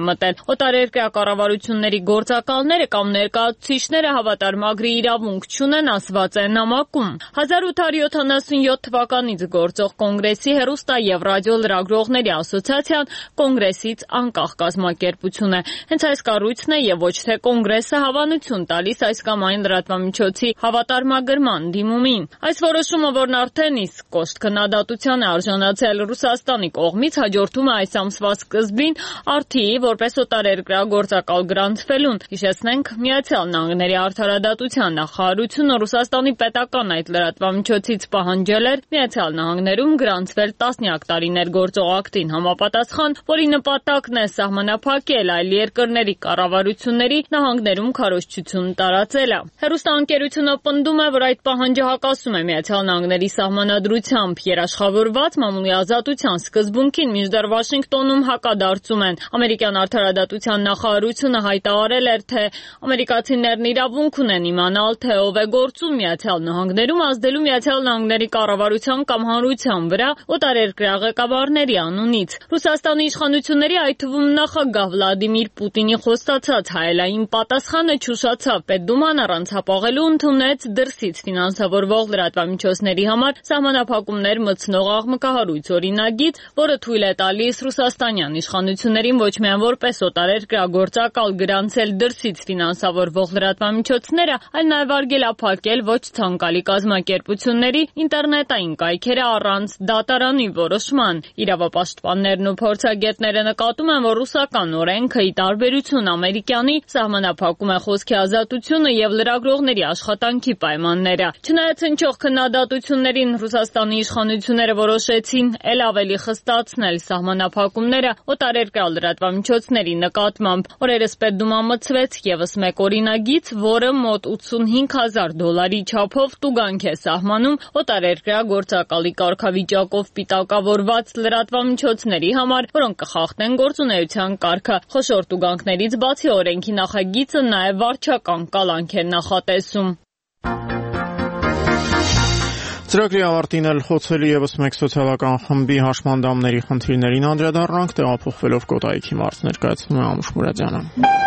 մտել։ Օտարերկրյա կառավարությունների գործակալները կամ ներկայացուցիչները հավատարմագրի իրավունք չունեն, ասված է նամակում։ հազար ութ հարյուր յոթանասունյոթ թվականից գործող Կոնգրեսի հեռուստա եւ ռադիո լրագրողների ասոցիացիան Կոնգրեսից անկախ կազմակերպություն է։ Հենց այս կառույցն է եւ ոչ թե Կոնգրեսը հավանություն տալիս այս կամ այն լրատվամիջոցի հավատարմագրման դիմումին։ Այս որոշումը, որն արդեն իսկ կոշտ քննադատության է արժանացել Ռուսաստանի կողմից, հաջորդում է այս ամսվա սկզբին ար թի ի որպես օտարերկրյա գործակալ գրանցվելուն։ Հիշեցնենք, Միացյալ Նահանգների արդարադատության նախարարությունը Ռուսաստանի պետական այդ լրատվամիջոցից պահանջել էր Միացյալ Նահանգներում գրանցվել տասնյակ տարիներ գործող ակտին համապատասխան, որի նպատակն է սահմանափակել այլ երկրների կառավարությունների նահանգներում քարոզչություն տարածելը։ Հեռուստաընկերությունը պնդում է, որ այդ պահանջը հակասում է Միացյալ Նահանգների սահմանադրությամբ երաշխավորված մամուլի ազատության սկզբունքին, մինչդեռ Վաշինգտոնում հակադարձում են։ Ամերիկյան արդարադատության նախարարությունը հայտարարել էր, թե ամերիկացիներն իրավունք ունեն իմանալ, թե ով է գործում Միացյալ Նահանգներում, ազդելու Միացյալ Նահանգների կառավարության կամ հանրության վրա օտարերկրյա ղեկավարների անունից։ Ռուսաստանի իշխանությունների, այդ թվում նախագահ Վլադիմիր Պուտինի խոստացած հայելային պատասխանը չուշացավ։ Պետդուման առանցապաղելու ընդունեց դրսից ֆինանսավորվող լրատվամիջոցների համար սահմանափակումներ մտցնող աղմկահարույց օրինագիծ, որը թույլ է տալիս ռուսաստանյան իշխանություններին ոչ միայն որպես օտարերկրյա գործակալ գրանցել դրսից ֆինանսավորվող լրատվամիջոցները, այլ նաև արգելափակել ոչ ցանկալի կազմակերպությունների ինտերնետային կայքերը առանց դատարանի որոշման։ Իրավապաշտպաններն ու փորձագետները նկատում են, որ ռուսական օրենքը, ի տարբերություն ամերիկյանի, սահմանափակում է խոսքի ազատությունը եւ լրագրողների աշխատանքի պայմանները։ Չնայած հնչող քննադատություններին, Ռուսաստանի իշխանությունները որոշեցին էլ ավելի խստացնել սահմանափակումները օտարերկրյա լրատվամիջոցների նկատմամբ։ Օրերս Պետդուման մտցվեց եւս մեկ օրինագիծ, որը մոտ ութսունհինգ հազար դոլարի չափով տուգանք է սահմանում օտարերկրյա գործակալի կարգավիճակով պիտակավորված լրատվամիջոցների համար, որոնք կխախտեն գործունեության կարգը։ Խոշոր տուգանքներից բացի օրենքի նախագիծը նաև վարչական կալանք է նախատեսում։ Ծրագրի ավարտին էլ խոցելի եւս մեկ սոցիալական խմբի հաշմանդամների խնդիրներին անդրադառնանք, տեղափոխվելով Կոտայքի մարզ ներկայացնում է Ամուշ Մուրադյանը։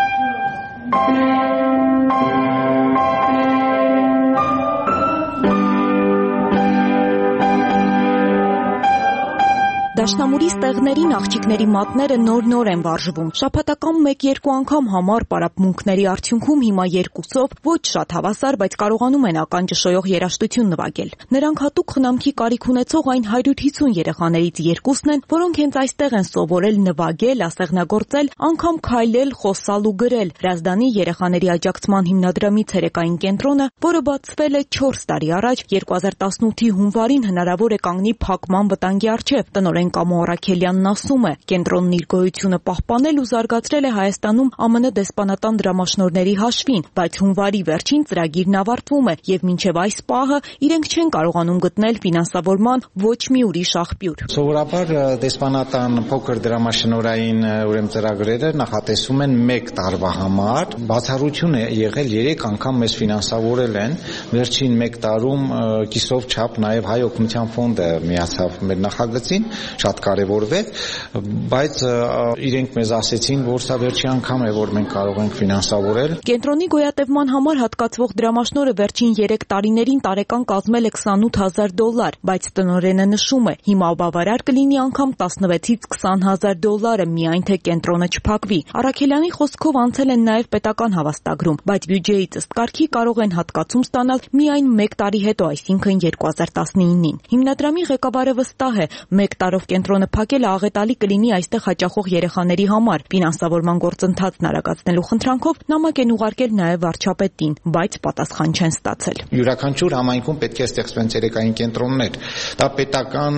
Դաշնամուրի ստեղներին աղջիկների մատները նոր-նոր են վարժվում։ Շաբաթական մեկ-երկու անգամ համառ պարապմունքների արդյունքում հիմա երկուսով ոչ շատ հավասար, բայց կարողանում են ականջը շոյող երաժշտություն նվագել։ Նրանք հատուկ խնամքի կարիք ունեցող այն հարյուր հիսուն երեխաներից երկուսն են, որոնք հենց այստեղ են սովորել նվագել, ասեղնագործել, անգամ քայլել, խոսալ ու գրել։ Հրազդանի երեխաների աջակցման հիմնադրամի ցերեկային կենտրոնը, որը բացվել է չորս տարի առաջ, երկու հազար տասնութի հունվարին հնարավոր է կանգնի փակման վտանգի առջև։ Տնօրեն Կամո Արաքելյանն ասում է, կենտրոնն իր գոյությունը պահպանել ու զարգացրել է Հայաստանում Ամեն Դեսպանատան դրամաշնորհների հաշվին, բայց հունվարի վերջին ծրագիրն ավարտվում է եւ մինչեւ այս պահը իրենք չեն կարողանում գտնել ֆինանսավորման ոչ մի ուրիշ աղբյուր։ Սովորաբար դեսպանատան փոքր դրամաշնորհային ուրեմն ծրագրերը նախատեսում են մեկ տարվա համար, բացառություն է եղել երեք անգամ մեզ ֆինանսավորել են, վերջին մեկ տարում կիսով չափ նաեւ Հայ օգնության ֆոնդը միացավ մեր նախագծին, շատ կարևորվեց, բայց իրենք մեզ ասեցին, որ սա վերջի անգամ է, որ մենք կարող ենք ֆինանսավորել։ Կենտրոնի գոյատևման համար հատկացվող դրամաշնորհը վերջին երեք տարիներին տարեկան կազմել է քսանութ հազար դոլար, բայց տնօրենը նշում է, հիմա բավարար կլինի անգամ տասնվեցից քսան հազար դոլարը, միայն թե կենտրոնը չփակվի։ Արաքելյանի խոսքով անցել են նաև պետական հավաստագրում, բայց բյուջեից ըստ կարգի կարող են հատկացում ստանալ միայն մեկ տարի հետո, այսինքն երկու հազար տասնինին։ Հիմնադրամի ղեկավարը վստահ է, մեկ տարով կենտրոնը փակելը աղետալի կլինի այստեղ հաճախող երեխաների համար։ Ֆինանսավորման գործընթացն արագացնելու խնդրանքով նամակ են ուղարկել նաև վարչապետին, բայց պատասխան չեն ստացել։ Յուրաքանչյուր համայնքում պետք է ստեղծվեն ցերեկային կենտրոններ։ Դա պետական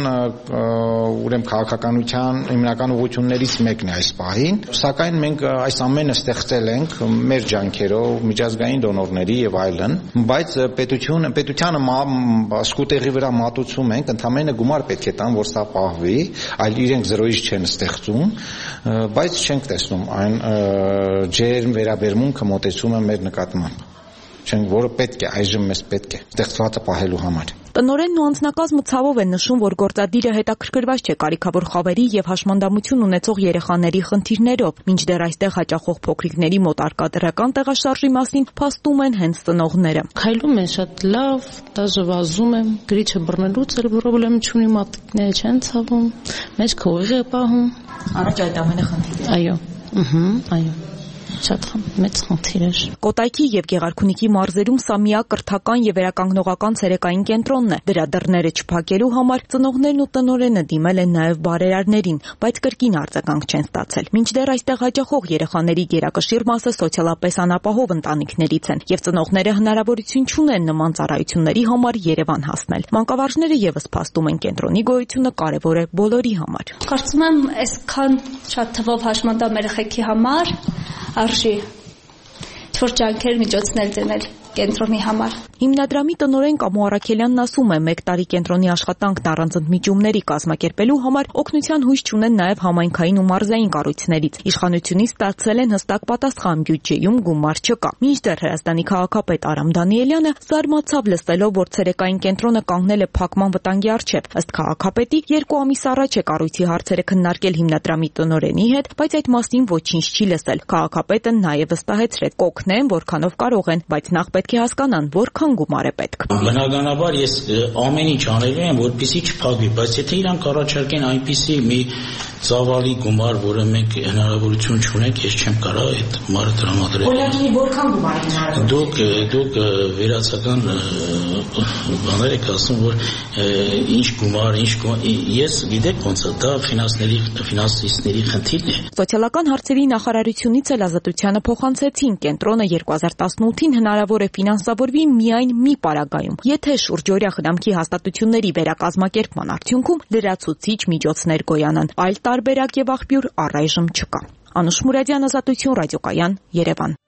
ուրեմն քաղաքականության հիմնական ուղղություններից մեկն է այս պահին, սակայն մենք այս ամենը ստեղծել ենք մեր ջանքերով, միջազգային դոնորների եւ այլն, բայց պետությունը պետությանը սկուտեղի վրա մատուցում ենք, ընդամենը գումար պետք է տան, որ սա պահվի, այլ իրենք զրոյից չեն ստեղծում, բայց չենք տեսնում այն ջերմ վերաբերմունքը մոտեցումը մեր նկատմամբ, չենք, որը պետք է այժմ մեզ պետք է ստեղծվածը պահելու համար։ Տնօրենն ու անձնակազմը ցավով են նշում, որ գործադիրը հետաքրքրված չէ կարիքավոր խավերի եւ հաշմանդամություն ունեցող երեխաների խնդիրներով, մինչդեռ այստեղ հաճախող փոքրիկների մոտ արկա դրական տեղաշարժի մասին փաստում են հենց ծնողները։ Քայլում են շատ լավ, դաժե վազում եմ, գրիչը բռնելուց էլ պրոբլեմ չունի, մատիկները չեն ցավում, մեջքը ուղիղ է պահում։ Առաջ այդ ամենը խնդիր է։ Այո, ըհը, այո։ Շատ մեծ խնդիր էր։ Կոտայքի եւ Գեղարքունիքի մարզերում սա միակ կրթական եւ վերականգնողական ցերեկային կենտրոնն է։ Դրա դռները չփակելու համար ծնողներն ու տնօրենը դիմել են նաեւ բարերարներին, բայց կրկին արձագանք չեն ստացել։ Մինչդեռ այստեղ հաճախող երեխաների գերակշիռ մասը սոցիալապես անապահով ընտանիքներից են եւ ծնողները հնարավորություն չունեն նման ծառայությունների համար Երևան հասնել։ Մանկավարժները եւս փաստում են կենտրոնի գոյությունը կարեւոր է բոլորի համար։ Կարծում եմ, այսքան շատ թվով հաշմանդամ երեխեքի համար արժի թվոր ջանքեր միջոցներ դնել կենտրոնի համար։ Հիմնադրամի տնօրեն Կամո Արաքելյանն ասում է, մեկ տարի կենտրոնի աշխատանքն առանց ընդմիջումների կազմակերպելու համար օգնության հույս չունեն նաև համայնքային ու մարզային կառույցներից։ Իշխանությունից ստացել են հստակ պատասխան, բյուջեում գումար չկա։ Մինչդեռ Հրազդանի քաղաքապետ Արամ Դանիելյանը զարմացավ լսելով, որ ցերեկային կենտրոնը կանգնել է փակման վտանգի առջև։ Ըստ քաղաքապետի, երկու ամիս առաջ է կառույցի հարցերը քննարկել հիմնադրամի տնօրենի հետ, բայց այդ մասին ոչինչ չի լսել։ Քաղաքապետը նաև վստահեցրեց, կօգնեն, որքանով կարող են, բայց նախ պետք է հասկանան, որքան գումար է պետք։ Բնականաբար ես ամեն ինչ անելու եմ, որպեսզի չփակվի, բայց եթե իրանք առաջարկեն այնպիսի մի ծավալի գումար, որը մենք հնարավորություն չունենք, ես չեմ կարող այդ գումարը տրամադրել։ Օրինակ, որքան գումար է հնարավոր։ Դուք դուք վերացական բաներ եք ասում, որ ինչ գումար, ինչ գումար, ես գիտեք ոնց է, դա ֆինանսների ֆինանսիստների խնդիրն է։ Սոցիալական հարցերի նախարարությունից էլ Ազատությանը փոխանցեցին, կենտրոնը երկու հազար տասնութին հնարավոր է ֆինանսավորվի միայն մի պարագայում, եթե շուրջօրյա խնամքի հաստատությունների վերակազմակերպման արդյունքում լրացուցիչ միջոցներ գոյանան։ Այլ տարբերակ եւ աղբյուր առայժմ չկա։ Անուշ Մուրադյան, Ազատություն, ռադիոկայան, Երևան։